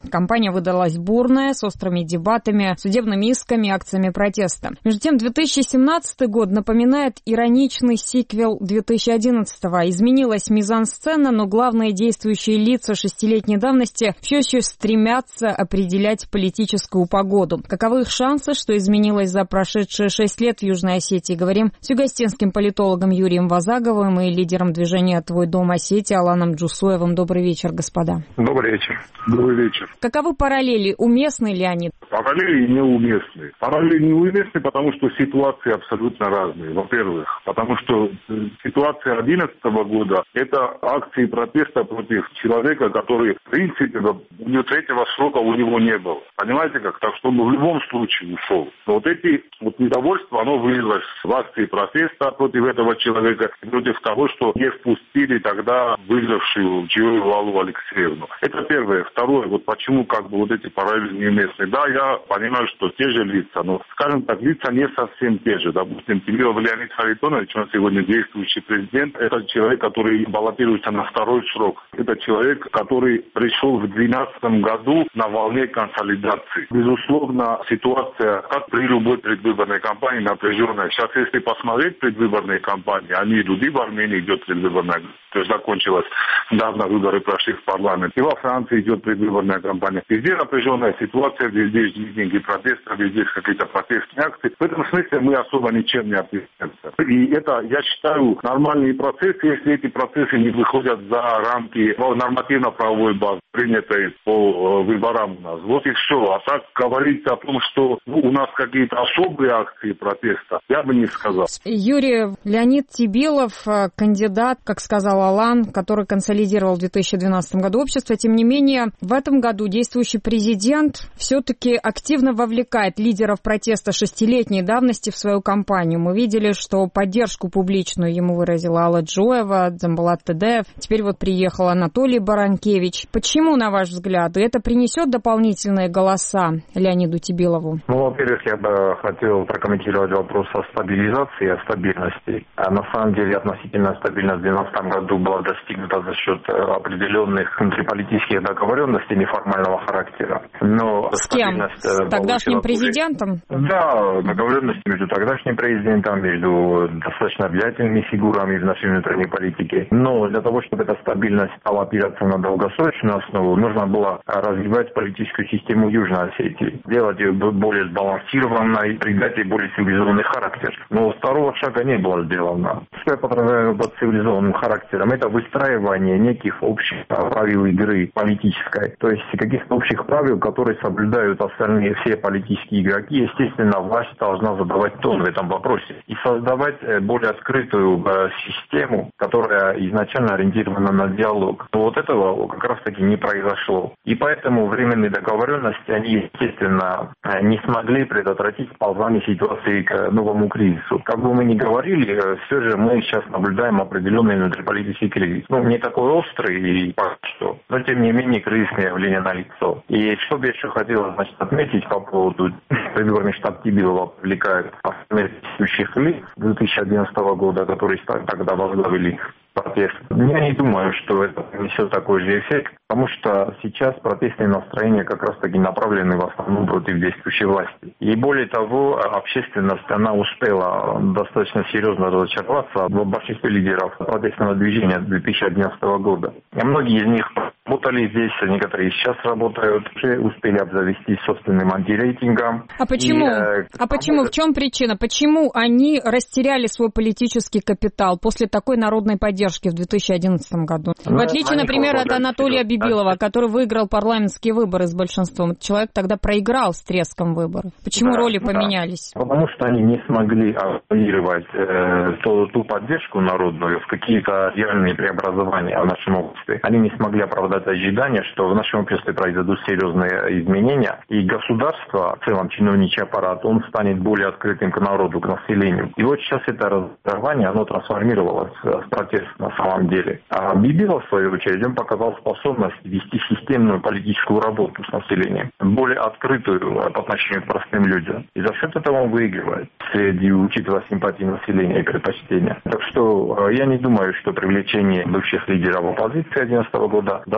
Кампания выдалась бурная, с острыми дебатами, судебными исками, акциями протеста. Между тем, две тысячи семнадцатый год напоминает ироничный сиквел две тысячи одиннадцатого. Изменилась мизансцена, но главные действующие лица шестилетней давности все еще стремятся определять политическую погоду. Каковы их шансы, что изменилось за прошедшие шесть лет в Южной Осетии? Говорим с югостинским политологом Юрием Вазаговым и лидером движения «Твой дом Осетия» Аланом Джусуевым. Добрый вечер, господа. Добрый вечер. Добрый вечер. Каковы параллели? Уместны ли они? Параллели неуместны. Параллели неуместны, потому что ситуации абсолютно разные. Во-первых, потому что ситуация две тысячи одиннадцатого года – это акции протеста против человека, который, в принципе, у него третьего срока у него не было. Понимаете как? Так что он в любом случае ушел. Но вот эти вот недовольства, оно вылилось в акции протеста против этого человека, против того, что не впустили тогда выигравшую Чиеву Аллу Алексеевну. Это первое. Второе, вот почему как бы вот эти параллели неуместны. Да, я понимаю, что те же лица, но, скажем так, лица не совсем те же. Допустим, Тибилов Леонид Харитонович, он сегодня действующий президент, это человек, который баллотируется на второй срок. Это человек, который пришел в две тысячи двенадцатом году на волне консолидации. Безусловно, ситуация, как при любой предвыборной кампании, напряженная. Сейчас, если посмотреть предвыборные кампании, они идут, и в Армении идет предвыборная, то есть закончилась недавно, выборы прошли в парламент, и во Франции идет предвыборная кампания. Везде напряженная ситуация, везде есть митинги протеста, везде есть какие-то протестные акции. В этом смысле мы особо ничем не отличаемся. И это, я считаю, нормальные процессы, если эти процессы не выходят за рамки нормативно-правовой базы, принятой по выборам у нас. Вот и все. А так говорить о том, что ну, у нас какие-то особые акции протеста, я бы не сказал. Юрий, Леонид Тибилов, кандидат, как сказал Алан, который консолидировал в две тысячи двенадцатом году общество. Тем не менее, в этом году действующий президент все-таки активно вовлекает лидеров протеста шестилетней давности в свою кампанию. Мы видели, что поддержку публичную ему выразила Алла Джоева, Дзамбулат Тедеев. Теперь вот приехал Анатолий Баранкевич. Почему, на ваш взгляд, и это принесет дополнительные голоса Леониду Тибилову? Ну, во-первых, я бы хотел прокомментировать вопрос о стабилизации, о стабильности. А на самом деле относительная стабильность в две тысячи двенадцатом году была достигнута за счет определенных внутриполитических договоренностей неформального характера. Но с кем? С тогдашним президентом? Да, договоренности между тогдашним президентом, между достаточно влиятельными фигурами в нашей внутренней политике. Но для того, чтобы эта стабильность стала опираться на долгосрочную основу, нужно было развивать политическую систему Южной Осетии, делать ее более сбалансированной, придать ей более цивилизованный характер. Но второго шага не было сделано. Что я подразумеваю под цивилизованным характером? Это выстраивание неких общих правил игры политической, то есть каких-то общих правил, которые соблюдают остальные все политические игроки. Естественно, власть должна задавать тон в этом вопросе и создавать более открытую систему, которая изначально ориентирована на диалог. Но вот этого как раз-таки не произошло. И поэтому временные договоренности, они, естественно, не смогли предотвратить сползание ситуации к новому кризису. Как бы мы ни говорили, все же мы сейчас наблюдаем определенный внутриполитический кризис. Ну, не такой острый и пока что, но тем не менее кризисное явление налицо. И что бы я еще хотел, значит, отметить по поводу предвыборный штаб Тибилова привлекает действующих лиц две тысячи одиннадцатого года, которые тогда возглавили протест. Я не думаю, что это принесет такой же эффект, потому что сейчас протестные настроения как раз-таки направлены в основном против действующей власти. И более того, общественность, она успела достаточно серьезно разочароваться в большинстве лидеров протестного движения две тысячи одиннадцатого года. И многие из них работали здесь, некоторые сейчас работают, уже успели обзавестись собственным антирейтингом. А почему? И, а почему? В чем причина? Почему они растеряли свой политический капитал после такой народной поддержки в две тысячи одиннадцатом году? Ну, в отличие, например, от Анатолия Бибилова, который выиграл парламентские выборы с большинством. Человек тогда проиграл с треском выборов. Почему да, роли да. поменялись? Потому что они не смогли апеллировать э, ту, ту поддержку народную в какие-то реальные преобразования в нашем обществе. Они не смогли оправдать ожидания, что в нашем обществе произойдут серьезные изменения, и государство, в целом чиновничий аппарат, он станет более открытым к народу, к населению. И вот сейчас это разочарование, оно трансформировалось в протест на самом деле. А Бибилов, в свою очередь, он показал способность вести системную политическую работу с населением, более открытую по отношению к простым людям. И за счет этого он выигрывает, среди, учитывая симпатии населения и предпочтения. Так что я не думаю, что привлечение бывших лидеров оппозиции две тысячи одиннадцатого года даст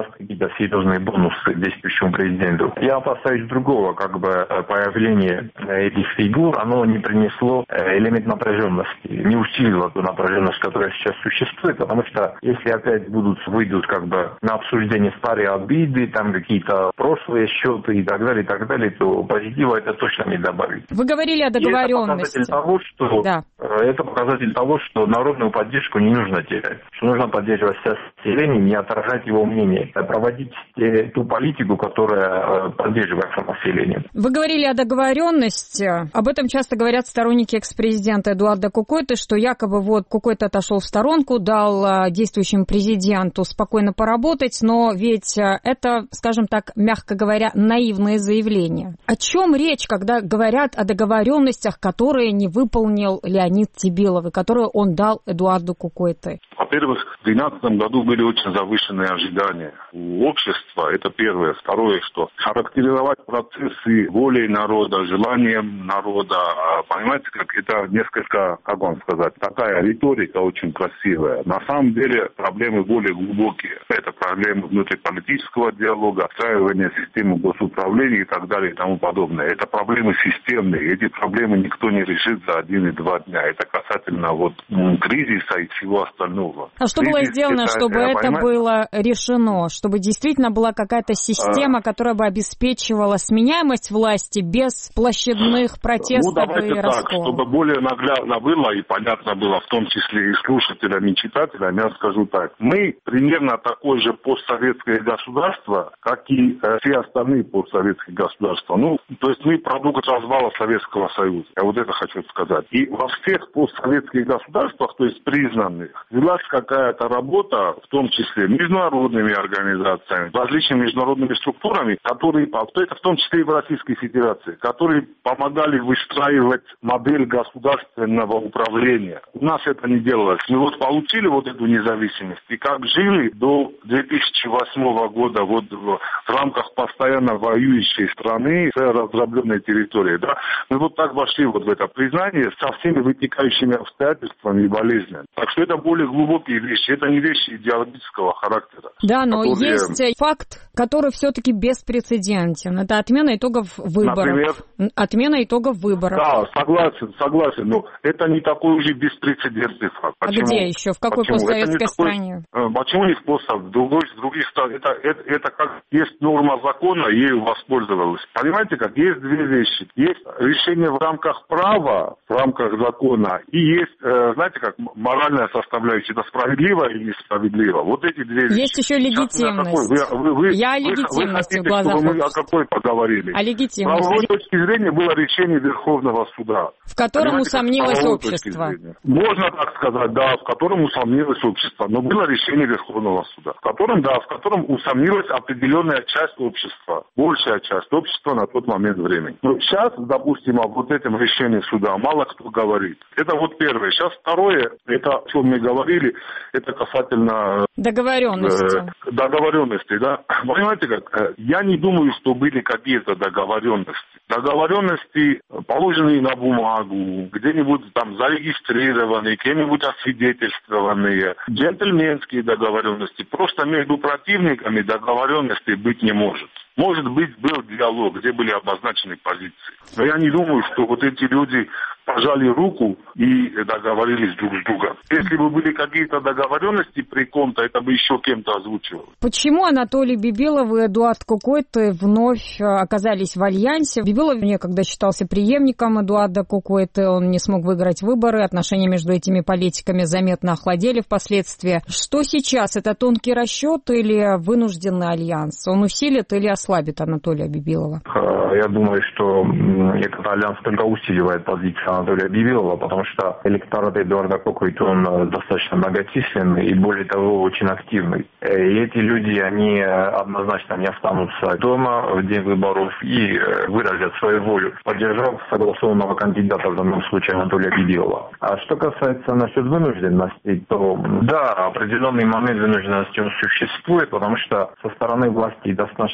даст какие-то серьезные бонусы действующему президенту. Я опасаюсь другого, как бы появление этих фигур, оно не принесло элемент напряженности, не усилило ту напряженность, которая сейчас существует, потому что если опять будут, выйдут как бы на обсуждение старые обиды, там какие-то прошлые счеты и так далее, и так далее, то позитива это точно не добавит. Вы говорили о договоренности. И это показатель того, что, да. это показатель того, что народную поддержку не нужно терять, что нужно поддерживать все население, не отражать его мнение, а проводить ту политику, которая поддерживается населением. Вы говорили о договоренности. Об этом часто говорят сторонники экс-президента Эдуарда Кукойты, что якобы вот Кукойта отошел в сторонку, дал действующему президенту спокойно поработать, но ведь это, скажем так, мягко говоря, наивное заявление. О чем речь, когда говорят о договоренностях, которые не выполнил Леонид Тебилов и которые он дал Эдуарду Кукойте? Во-первых, в две тысячи двенадцатом году были очень завышенные ожидания у общества. Это первое. Второе, что характеризовать процессы волей народа, желанием народа, понимаете, как это несколько, как вам сказать, такая риторика очень красивая. На самом деле проблемы более глубокие. Это проблемы внутриполитического диалога, отстраивания системы госуправления и так далее и тому подобное. Это проблемы системные. Эти проблемы никто не решит за один и два дня. Это касательно вот кризиса и всего остального. А что Кризис было сделано, это, чтобы это понимаете? было решено? Чтобы действительно была какая-то система, а... которая бы обеспечивала сменяемость власти без площадных протестов ну, давайте и расколов? Так, чтобы более наглядно было и понятно было, в том числе и слушателям, и читателям, я скажу так. Мы примерно такое же постсоветское государство, как и э, все остальные постсоветские государства. Ну, то есть мы продукт развала Советского Союза. Я вот это хочу сказать. И во всех постсоветских государствах, то есть признанных, велась какая-то работа, в том числе международными организациями, различными международными структурами, которые, это в том числе и в Российской Федерации, которые помогали выстраивать модель государственного управления. У нас это не делалось. Мы вот получили вот эту независимость, и как жили до две тысячи восьмого года вот в рамках постоянно воюющей страны с разрабленной территорией, да, мы вот так вошли вот в это признание со всеми вытекающими обстоятельствами и болезнями. Так что это более глубокие вещи, это не вещи идеологического характера. Да, но которые... есть факт, который все-таки беспрецедентен. Это отмена итогов выборов. Например? Отмена итогов выборов. Да, согласен, согласен, но это не такой уже беспрецедентный факт. Почему? А где еще? В какой Почему? постсоветской стране? Такой... Почему не в постсоветской? В другой, в других странах. Это, это, это как есть норма закона, ею воспользовалась. Понимаете, как есть две вещи. Есть решение в рамках права, в рамках закона, и есть, э, знаете, как моральная составляющая. Это справедливо или несправедливо? Вот эти две вещи. Есть еще легитимность. Вы, вы, вы, Я о вы, легитимности вы хотите, в глазах чтобы мы о какой поговорили? О легитимности. С правовой точки зрения было решение Верховного суда. В котором Понимаете, усомнилось общество. Можно так сказать, да, в котором усомнилось общество. Но было решение Верховного суда. В котором, да, в котором усомнилась определенная часть общества. Большая часть общества на тот момент времени. Но сейчас, допустим, об вот этом решении суда мало кто говорит. Это вот первое. Сейчас второе, это о чем мы говорили, это касательно... Договоренности. Э, договоренности, да. Понимаете как? Я не думаю, что были какие-то договоренности. Договоренности, положенные на бумагу, где-нибудь там зарегистрированные, кем-нибудь освидетельствованные. Джентльменские договоренности. Просто между противниками договоренности быть не может. Может быть, был диалог, где были обозначены позиции. Но я не думаю, что вот эти люди пожали руку и договорились друг с другом. Если бы были какие-то договоренности при ком-то, это бы еще кем-то озвучивалось. Почему Анатолий Бибилов и Эдуард Кукойте вновь оказались в альянсе? Бибилов некогда считался преемником Эдуарда Кукойте, он не смог выиграть выборы, отношения между этими политиками заметно охладели впоследствии. Что сейчас? Это тонкий расчет или вынужденный альянс? Он усилит или ослабит Анатолия Бибилова? Я думаю, что этот альянс только усиливает позицию Анатолия Бибилова, потому что электорат Эдуарда Кукойте, он достаточно многочисленный и, более того, очень активный. И эти люди, они однозначно не останутся дома в день выборов и выразят свою волю, поддержав согласованного кандидата, в данном случае Анатолия Бибилова. А что касается насчет вынужденности, то да, определенный момент вынужденности он существует, потому что со стороны власти достаточно широкая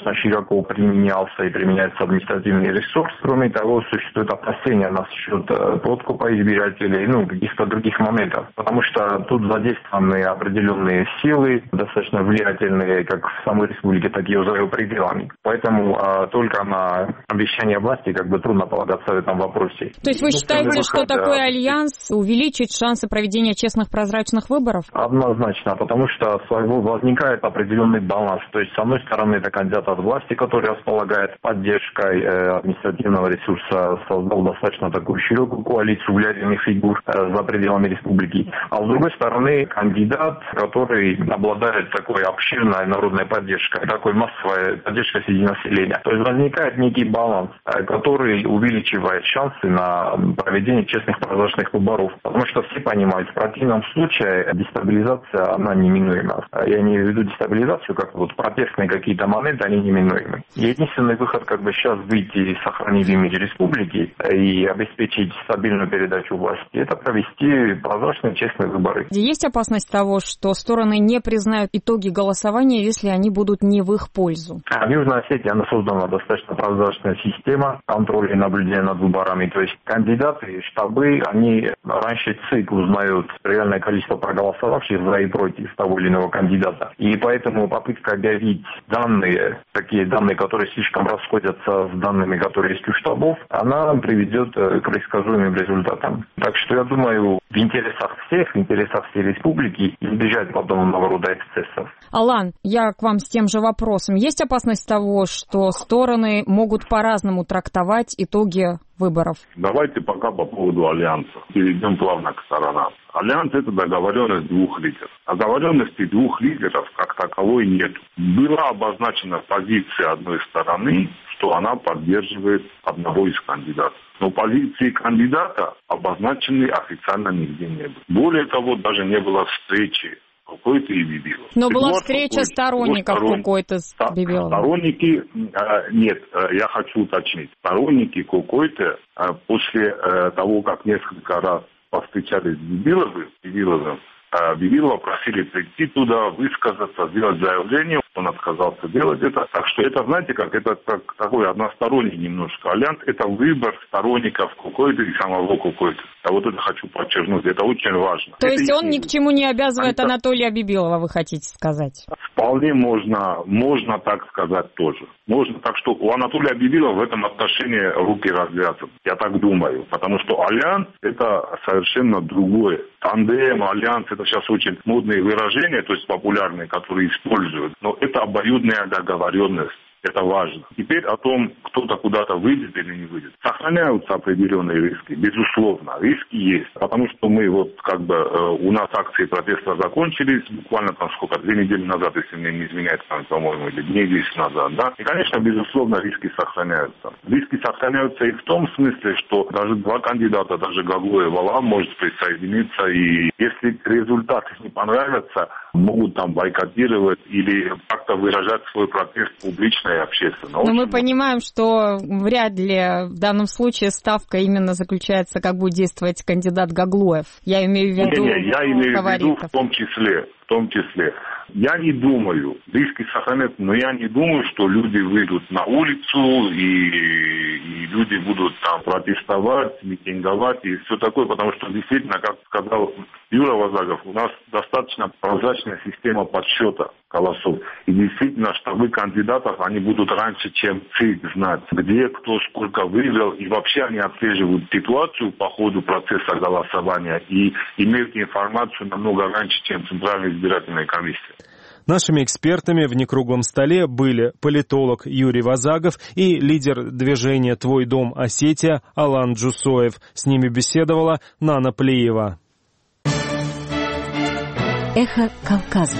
широко применялся и применяется административный ресурс. Кроме того, существует опасения насчет подкупа избирателей, ну, каких-то других моментов. Потому что тут задействованы определенные силы, достаточно влиятельные как в самой республике, так и за ее пределами. Поэтому а, только на обещание власти как бы трудно полагаться в этом вопросе. То есть вы считаете, что такой альянс увеличит шансы проведения честных прозрачных выборов? Однозначно, потому что своего возникает определенный баланс. То есть, с одной стороны, это кандидат от власти, который располагает поддержкой э, административного ресурса, создал достаточно такую широкую коалицию влиятельных фигур э, за пределами республики. А с другой стороны, кандидат, который обладает такой обширной народной поддержкой, такой массовой поддержкой среди населения. То есть возникает некий баланс, э, который увеличивает шансы на проведение честных прозрачных выборов. Потому что все понимают, в противном случае дестабилизация, она неминуема. Я не имею в виду дестабилизацию, как вот протестные какие-то моменты, они неминуемы. И единственный выход, как бы сейчас выйти и сохранить имидж республики и обеспечить стабильную передачу власти, это провести прозрачные, честные выборы. Есть опасность того, что стороны не признают итоги голосования, если они будут не в их пользу? В Южной Осетии она создана достаточно прозрачная система контроля и наблюдения над выборами. То есть кандидаты, штабы, они раньше ЦИК узнают реальное количество проголосовавших за и против того или иного кандидата. И поэтому попытка объявить данные, такие данные, которые слишком расходятся с данными, которые есть у штабов, она приведет к предсказуемым результатам. Так что я думаю, в интересах всех, в интересах всей республики избежать подобного рода эксцессов. Алан, я к вам с тем же вопросом. Есть опасность того, что стороны могут по-разному трактовать итоги выборов? Давайте пока по поводу альянса. Перейдем плавно к сторонам. Альянс – это договоренность двух лидеров. Договоренности двух лидеров как таковой нет. Была обозначена позиция одной стороны, что она поддерживает одного из кандидатов. Но позиции кандидата обозначены официально нигде не было. Более того, даже не было встречи Кукойты и Бибилова. Но была встреча сторонников Кукойты с Бибиловым. Сторонники, нет, я хочу уточнить. Сторонники Кукойты после того, как несколько раз повстречались с Бибиловым, Бибиловым, Бибилова просили прийти туда, высказаться, сделать заявление. Он отказался делать это. Так что это, знаете, как это как, такой односторонний немножко альянс. Это выбор сторонников Кукойты и самого Кукойты. А вот это хочу подчеркнуть. Это очень важно. То это есть он ни к чему не обязывает это... Анатолия Бибилова, вы хотите сказать? Вполне можно, можно так сказать тоже. Можно. Так что у Анатолия Бибилова в этом отношении руки развязаны. Я так думаю. Потому что альянс – это совершенно другое. Тандем, альянс – это сейчас очень модные выражения, то есть популярные, которые используют. Но это обоюдная договоренность. Это важно. Теперь о том, кто-то куда-то выйдет или не выйдет. Сохраняются определенные риски. Безусловно, риски есть. Потому что мы вот как бы у нас акции протеста закончились буквально там сколько, две недели назад, если мне не изменяет, по-моему, или дней десять назад, да. И, конечно, безусловно, риски сохраняются. Риски сохраняются и в том смысле, что даже два кандидата, даже Гагло и Валам может присоединиться. И если результаты не понравятся, могут там бойкотировать или как-то выражать свой протест публично и общественно. Но мы понимаем, что вряд ли в данном случае ставка именно заключается, как будет действовать кандидат Гаглоев. Я имею в виду не, не, я имею фаворитов. в виду в том числе, в том числе. Я не думаю, риски сохраняются, но я не думаю, что люди выйдут на улицу и, и люди будут там протестовать, митинговать и все такое, потому что действительно, как сказал Юра Вазагов, у нас достаточно прозрачная система подсчета голосов. И действительно, штабы кандидатов, они будут раньше, чем ЦИК знать, где кто сколько выиграл. И вообще они отслеживают ситуацию по ходу процесса голосования и имеют информацию намного раньше, чем Центральная избирательная комиссия. Нашими экспертами в некруглом столе были политолог Юрий Вазагов и лидер движения «Твой дом Осетия» Алан Джусоев. С ними беседовала Нана Плиева. Эхо Кавказа.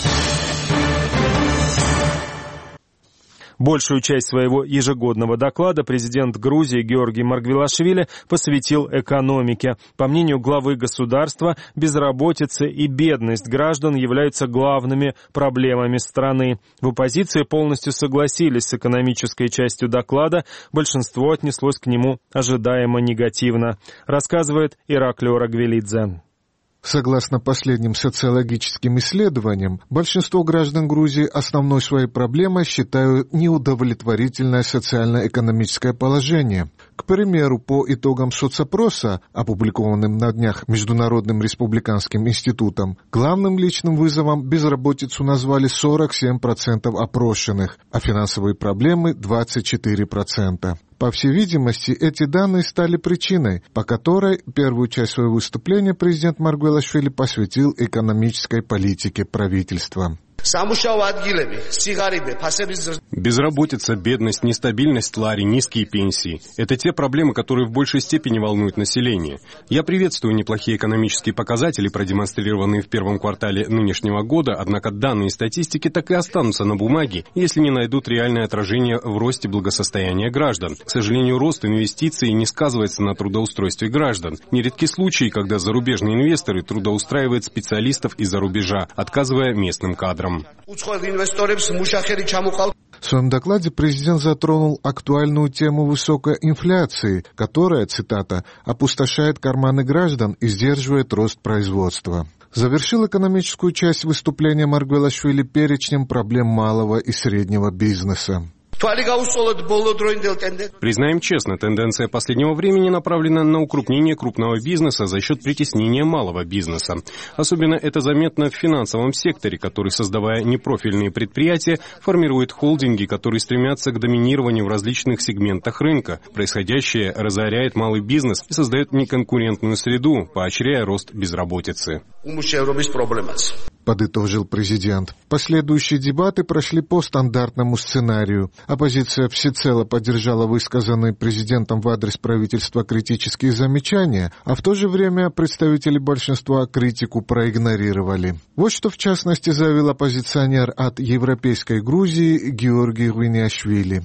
Большую часть своего ежегодного доклада президент Грузии Георгий Маргвелашвили посвятил экономике. По мнению главы государства, безработица и бедность граждан являются главными проблемами страны. В оппозиции полностью согласились с экономической частью доклада, большинство отнеслось к нему ожидаемо негативно, рассказывает Ираклио Рагвелидзе. В Согласно последним социологическим исследованиям, большинство граждан Грузии основной своей проблемой считают неудовлетворительное социально-экономическое положение. К примеру, по итогам соцопроса, опубликованным на днях Международным республиканским институтом, главным личным вызовом безработицу назвали сорок семь процентов опрошенных, а финансовые проблемы – двадцать четыре процента. По всей видимости, эти данные стали причиной, по которой первую часть своего выступления президент Маргвелашвили посвятил экономической политике правительства. Безработица, бедность, нестабильность лари, низкие пенсии – это те проблемы, которые в большей степени волнуют население. Я приветствую неплохие экономические показатели, продемонстрированные в первом квартале нынешнего года, однако данные статистики так и останутся на бумаге, если не найдут реальное отражение в росте благосостояния граждан. К сожалению, рост инвестиций не сказывается на трудоустройстве граждан. Нередки случаи, когда зарубежные инвесторы трудоустраивают специалистов из-за рубежа, отказывая местным кадрам. В своем докладе президент затронул актуальную тему высокой инфляции, которая, цитата, «опустошает карманы граждан и сдерживает рост производства». Завершил экономическую часть выступления Маргвелашвили перечнем проблем малого и среднего бизнеса. Признаем честно, тенденция последнего времени направлена на укрупнение крупного бизнеса за счет притеснения малого бизнеса. Особенно это заметно в финансовом секторе, который, создавая непрофильные предприятия, формирует холдинги, которые стремятся к доминированию в различных сегментах рынка. Происходящее разоряет малый бизнес и создает неконкурентную среду, поощряя рост безработицы. Подытожил президент. Последующие дебаты прошли по стандартному сценарию. Оппозиция всецело поддержала высказанные президентом в адрес правительства критические замечания, а в то же время представители большинства критику проигнорировали. Вот что в частности заявил оппозиционер от Европейской Грузии Георгий Гвиниашвили.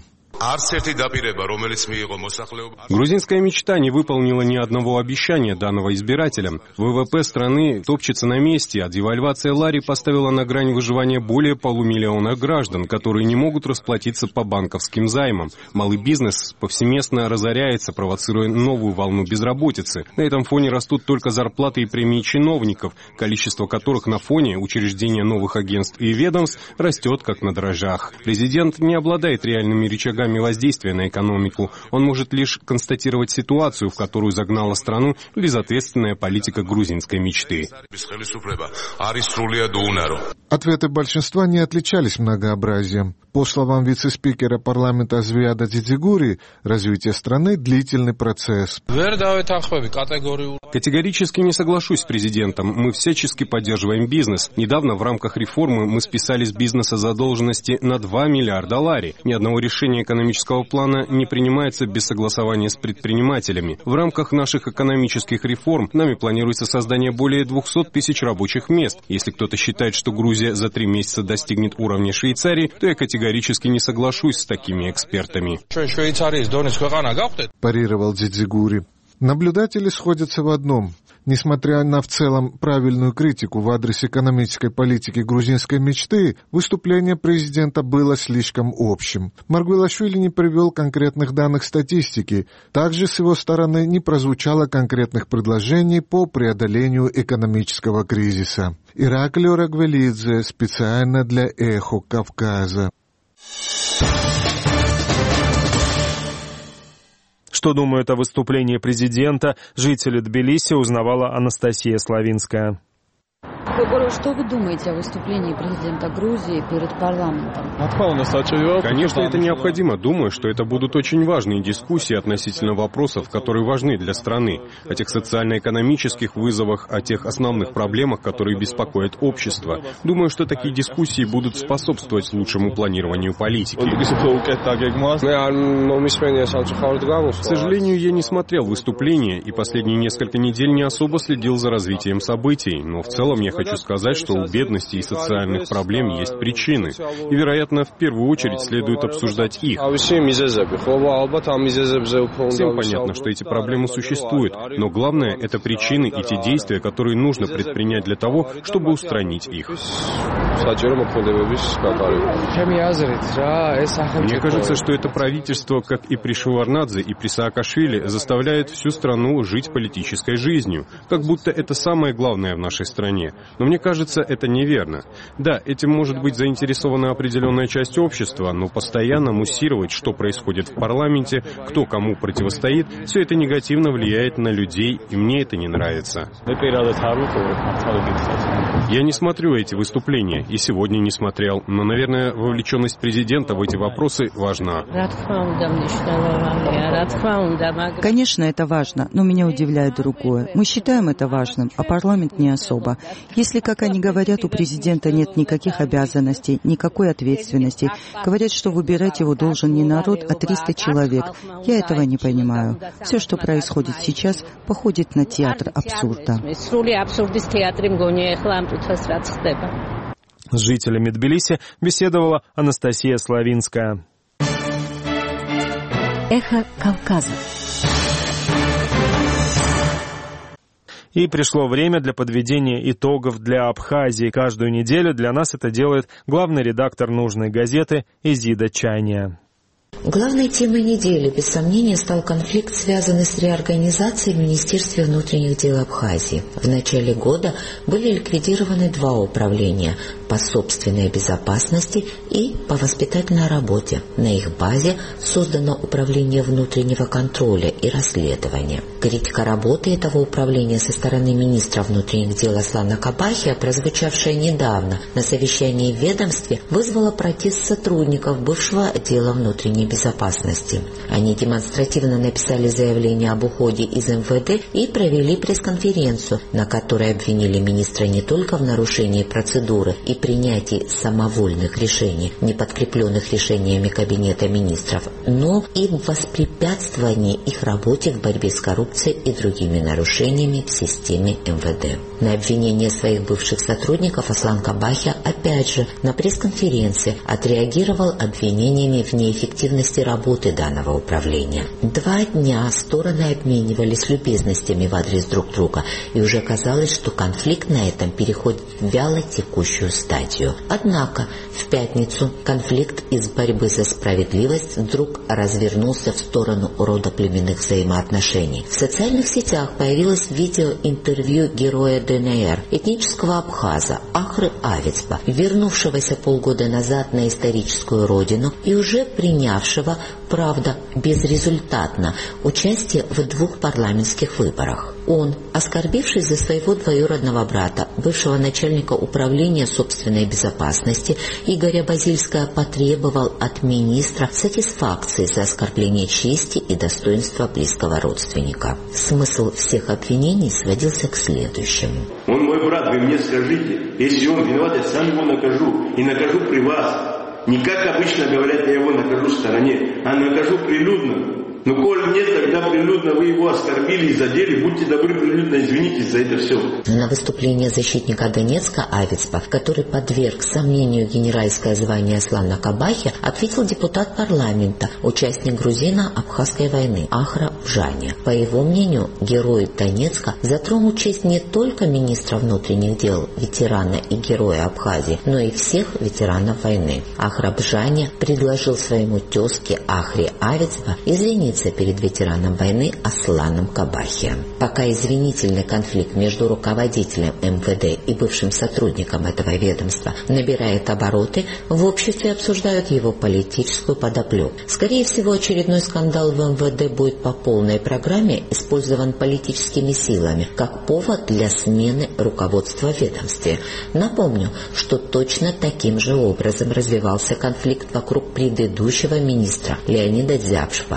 Грузинская мечта не выполнила ни одного обещания данного избирателя. ВВП страны топчется на месте, а девальвация лари поставила на грань выживания более полумиллиона граждан, которые не могут расплатиться по банковским займам. Малый бизнес повсеместно разоряется, провоцируя новую волну безработицы. На этом фоне растут только зарплаты и премии чиновников, количество которых на фоне учреждения новых агентств и ведомств растет как на дрожжах. Президент не обладает реальными рычагами воздействия на экономику. Он может лишь констатировать ситуацию, в которую загнала страну безответственная политика грузинской мечты. Ответы большинства не отличались многообразием. По словам вице-спикера парламента Звияда Дзидзигури, развитие страны – длительный процесс. Категорически не соглашусь с президентом. Мы всячески поддерживаем бизнес. Недавно в рамках реформы мы списали с бизнеса задолженности на два миллиарда лари. Ни одного решения экономического плана не принимается без согласования с предпринимателями. В рамках наших экономических реформ нами планируется создание более двухсот тысяч рабочих мест. Если кто-то считает, что Грузия за три месяца достигнет уровня Швейцарии, то я категорически не соглашусь с такими экспертами. Парировал Дзидзигури. Наблюдатели сходятся в одном. Несмотря на в целом правильную критику в адрес экономической политики грузинской мечты, выступление президента было слишком общим. Маргвелашвили не привел конкретных данных статистики. Также с его стороны не прозвучало конкретных предложений по преодолению экономического кризиса. Ираклий Рагвелидзе специально для «Эхо Кавказа». Что думают о выступлении президента, жители Тбилиси узнавала Анастасия Славинская. Что вы думаете о выступлении президента Грузии перед парламентом? Конечно, это необходимо. Думаю, что это будут очень важные дискуссии относительно вопросов, которые важны для страны. О тех социально-экономических вызовах, о тех основных проблемах, которые беспокоят общество. Думаю, что такие дискуссии будут способствовать лучшему планированию политики. К сожалению, я не смотрел выступления и последние несколько недель не особо следил за развитием событий, но в целом я хочу хочу сказать, что у бедности и социальных проблем есть причины. И, вероятно, в первую очередь следует обсуждать их. Всем понятно, что эти проблемы существуют, но главное — это причины и те действия, которые нужно предпринять для того, чтобы устранить их. Мне кажется, что это правительство, как и при Шеварднадзе и при Саакашвили, заставляет всю страну жить политической жизнью, как будто это самое главное в нашей стране. Но мне кажется, это неверно. Да, этим может быть заинтересована определенная часть общества, но постоянно муссировать, что происходит в парламенте, кто кому противостоит, все это негативно влияет на людей, и мне это не нравится. Я не смотрю эти выступления, и сегодня не смотрел, но, наверное, вовлеченность президента в эти вопросы важна. Конечно, это важно, но меня удивляет другое. Мы считаем это важным, а парламент не особо. Если, как они говорят, у президента нет никаких обязанностей, никакой ответственности, говорят, что выбирать его должен не народ, а триста человек. Я этого не понимаю. Все, что происходит сейчас, походит на театр абсурда. С жителями Тбилиси беседовала Анастасия Славинская. Эхо Кавказа. И пришло время для подведения итогов для Абхазии. Каждую неделю для нас это делает главный редактор нужной газеты Изида Чайния. Главной темой недели, без сомнения, стал конфликт, связанный с реорганизацией в Министерстве внутренних дел Абхазии. В начале года были ликвидированы два управления – по собственной безопасности и по воспитательной работе. На их базе создано Управление внутреннего контроля и расследования. Критика работы этого управления со стороны министра внутренних дел Аслана Кабахия, прозвучавшая недавно на совещании в ведомстве, вызвала протест сотрудников бывшего отдела внутренней безопасности. Они демонстративно написали заявление об уходе из эм вэ дэ и провели пресс-конференцию, на которой обвинили министра не только в нарушении процедуры и принятии самовольных решений, не подкрепленных решениями Кабинета министров, но и в воспрепятствовании их работе в борьбе с коррупцией и другими нарушениями в системе эм вэ дэ. На обвинение своих бывших сотрудников Аслан Кабахия опять же на пресс-конференции отреагировал обвинениями в неэффективности работы данного управления. Два дня стороны обменивались любезностями в адрес друг друга, и уже казалось, что конфликт на этом переходит в вяло текущую стадию. Однако в пятницу конфликт из борьбы за справедливость вдруг развернулся в сторону родоплеменных взаимоотношений. В социальных сетях появилось видеоинтервью героя дэ эн эр, этнического абхаза Ахры Авицба, вернувшегося полгода назад на историческую родину и уже принявшего, правда, безрезультатно, участие в двух парламентских выборах. Он, оскорбившись за своего двоюродного брата, бывшего начальника управления собственной безопасности Игоря Базильского, потребовал от министра сатисфакции за оскорбление чести и достоинства близкого родственника. Смысл всех обвинений сводился к следующему. Он мой брат, вы мне скажите, если он виноват, я сам его накажу, и накажу при вас. Не как обычно говорят, я его накажу в стороне, а накажу прилюдно. Но коль нет, тогда прилюдно вы его оскорбили и задели, будьте добры, прилюдно извинитесь за это все. На выступление защитника Донецка Авицба, который подверг сомнению генеральское звание Аслана Кабахия, ответил депутат парламента, участник грузино-абхазской войны Ахра Вжаня. По его мнению, герой Донецка затронул честь не только министра внутренних дел, ветерана и героя Абхазии, но и всех ветеранов войны. Ахра Вжаня предложил своему тезке Ахре Авицба извиниться перед ветераном войны Асланом Кабахием. Пока извинительный конфликт между руководителем эм вэ дэ и бывшим сотрудником этого ведомства набирает обороты, в обществе обсуждают его политическую подоплеку. Скорее всего, очередной скандал в эм вэ дэ будет по полной программе использован политическими силами как повод для смены руководства в ведомстве. Напомню, что точно таким же образом развивался конфликт вокруг предыдущего министра Леонида Дзябшева, смещенного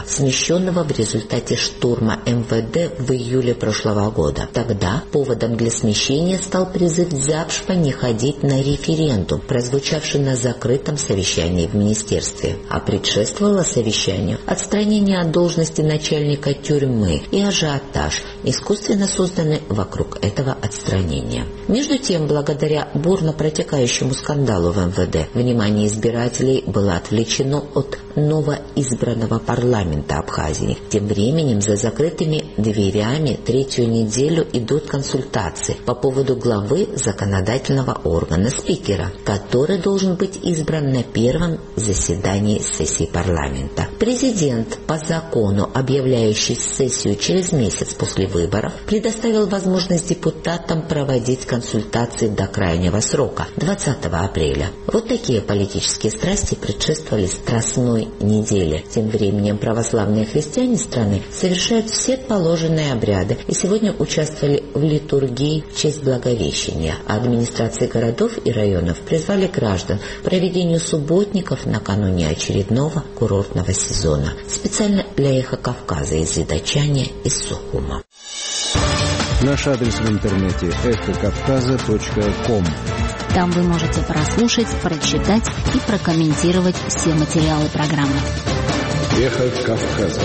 совершенного в результате штурма эм вэ дэ в июле прошлого года. Тогда поводом для смещения стал призыв Дзябшпа не ходить на референдум, прозвучавший на закрытом совещании в министерстве. А предшествовало совещанию отстранение от должности начальника тюрьмы и ажиотаж, искусственно созданный вокруг этого отстранения. Между тем, благодаря бурно протекающему скандалу в эм вэ дэ, внимание избирателей было отвлечено от новоизбранного парламента Абхазии. Тем временем за закрытыми дверями третью неделю идут консультации по поводу главы законодательного органа спикера, который должен быть избран на первом заседании сессии парламента. Президент, по закону объявляющий сессию через месяц после выборов, предоставил возможность депутатам проводить консультации до крайнего срока – двадцатого апреля. Вот такие политические страсти предшествовали Страстной неделе. Тем временем православные христиане страны совершают все положенные обряды и сегодня участвовали в литургии в честь Благовещения. А администрации городов и районов призвали граждан к проведению субботников накануне очередного курортного сезона. Специально для «Эхо Кавказа» из Видачания, из Сухума. Наш адрес в интернете эхо кавказа точка ком. Там вы можете прослушать, прочитать и прокомментировать все материалы программы. Эхо Кавказа.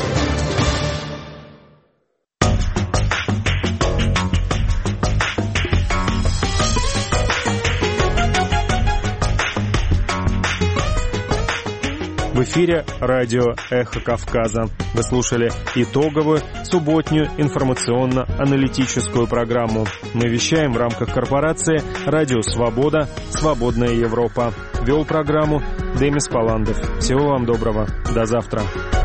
В эфире радио «Эхо Кавказа». Вы слушали итоговую субботнюю информационно-аналитическую программу. Мы вещаем в рамках корпорации «Радио Свобода. Свободная Европа». Вел программу Демис Паландов. Всего вам доброго. До завтра.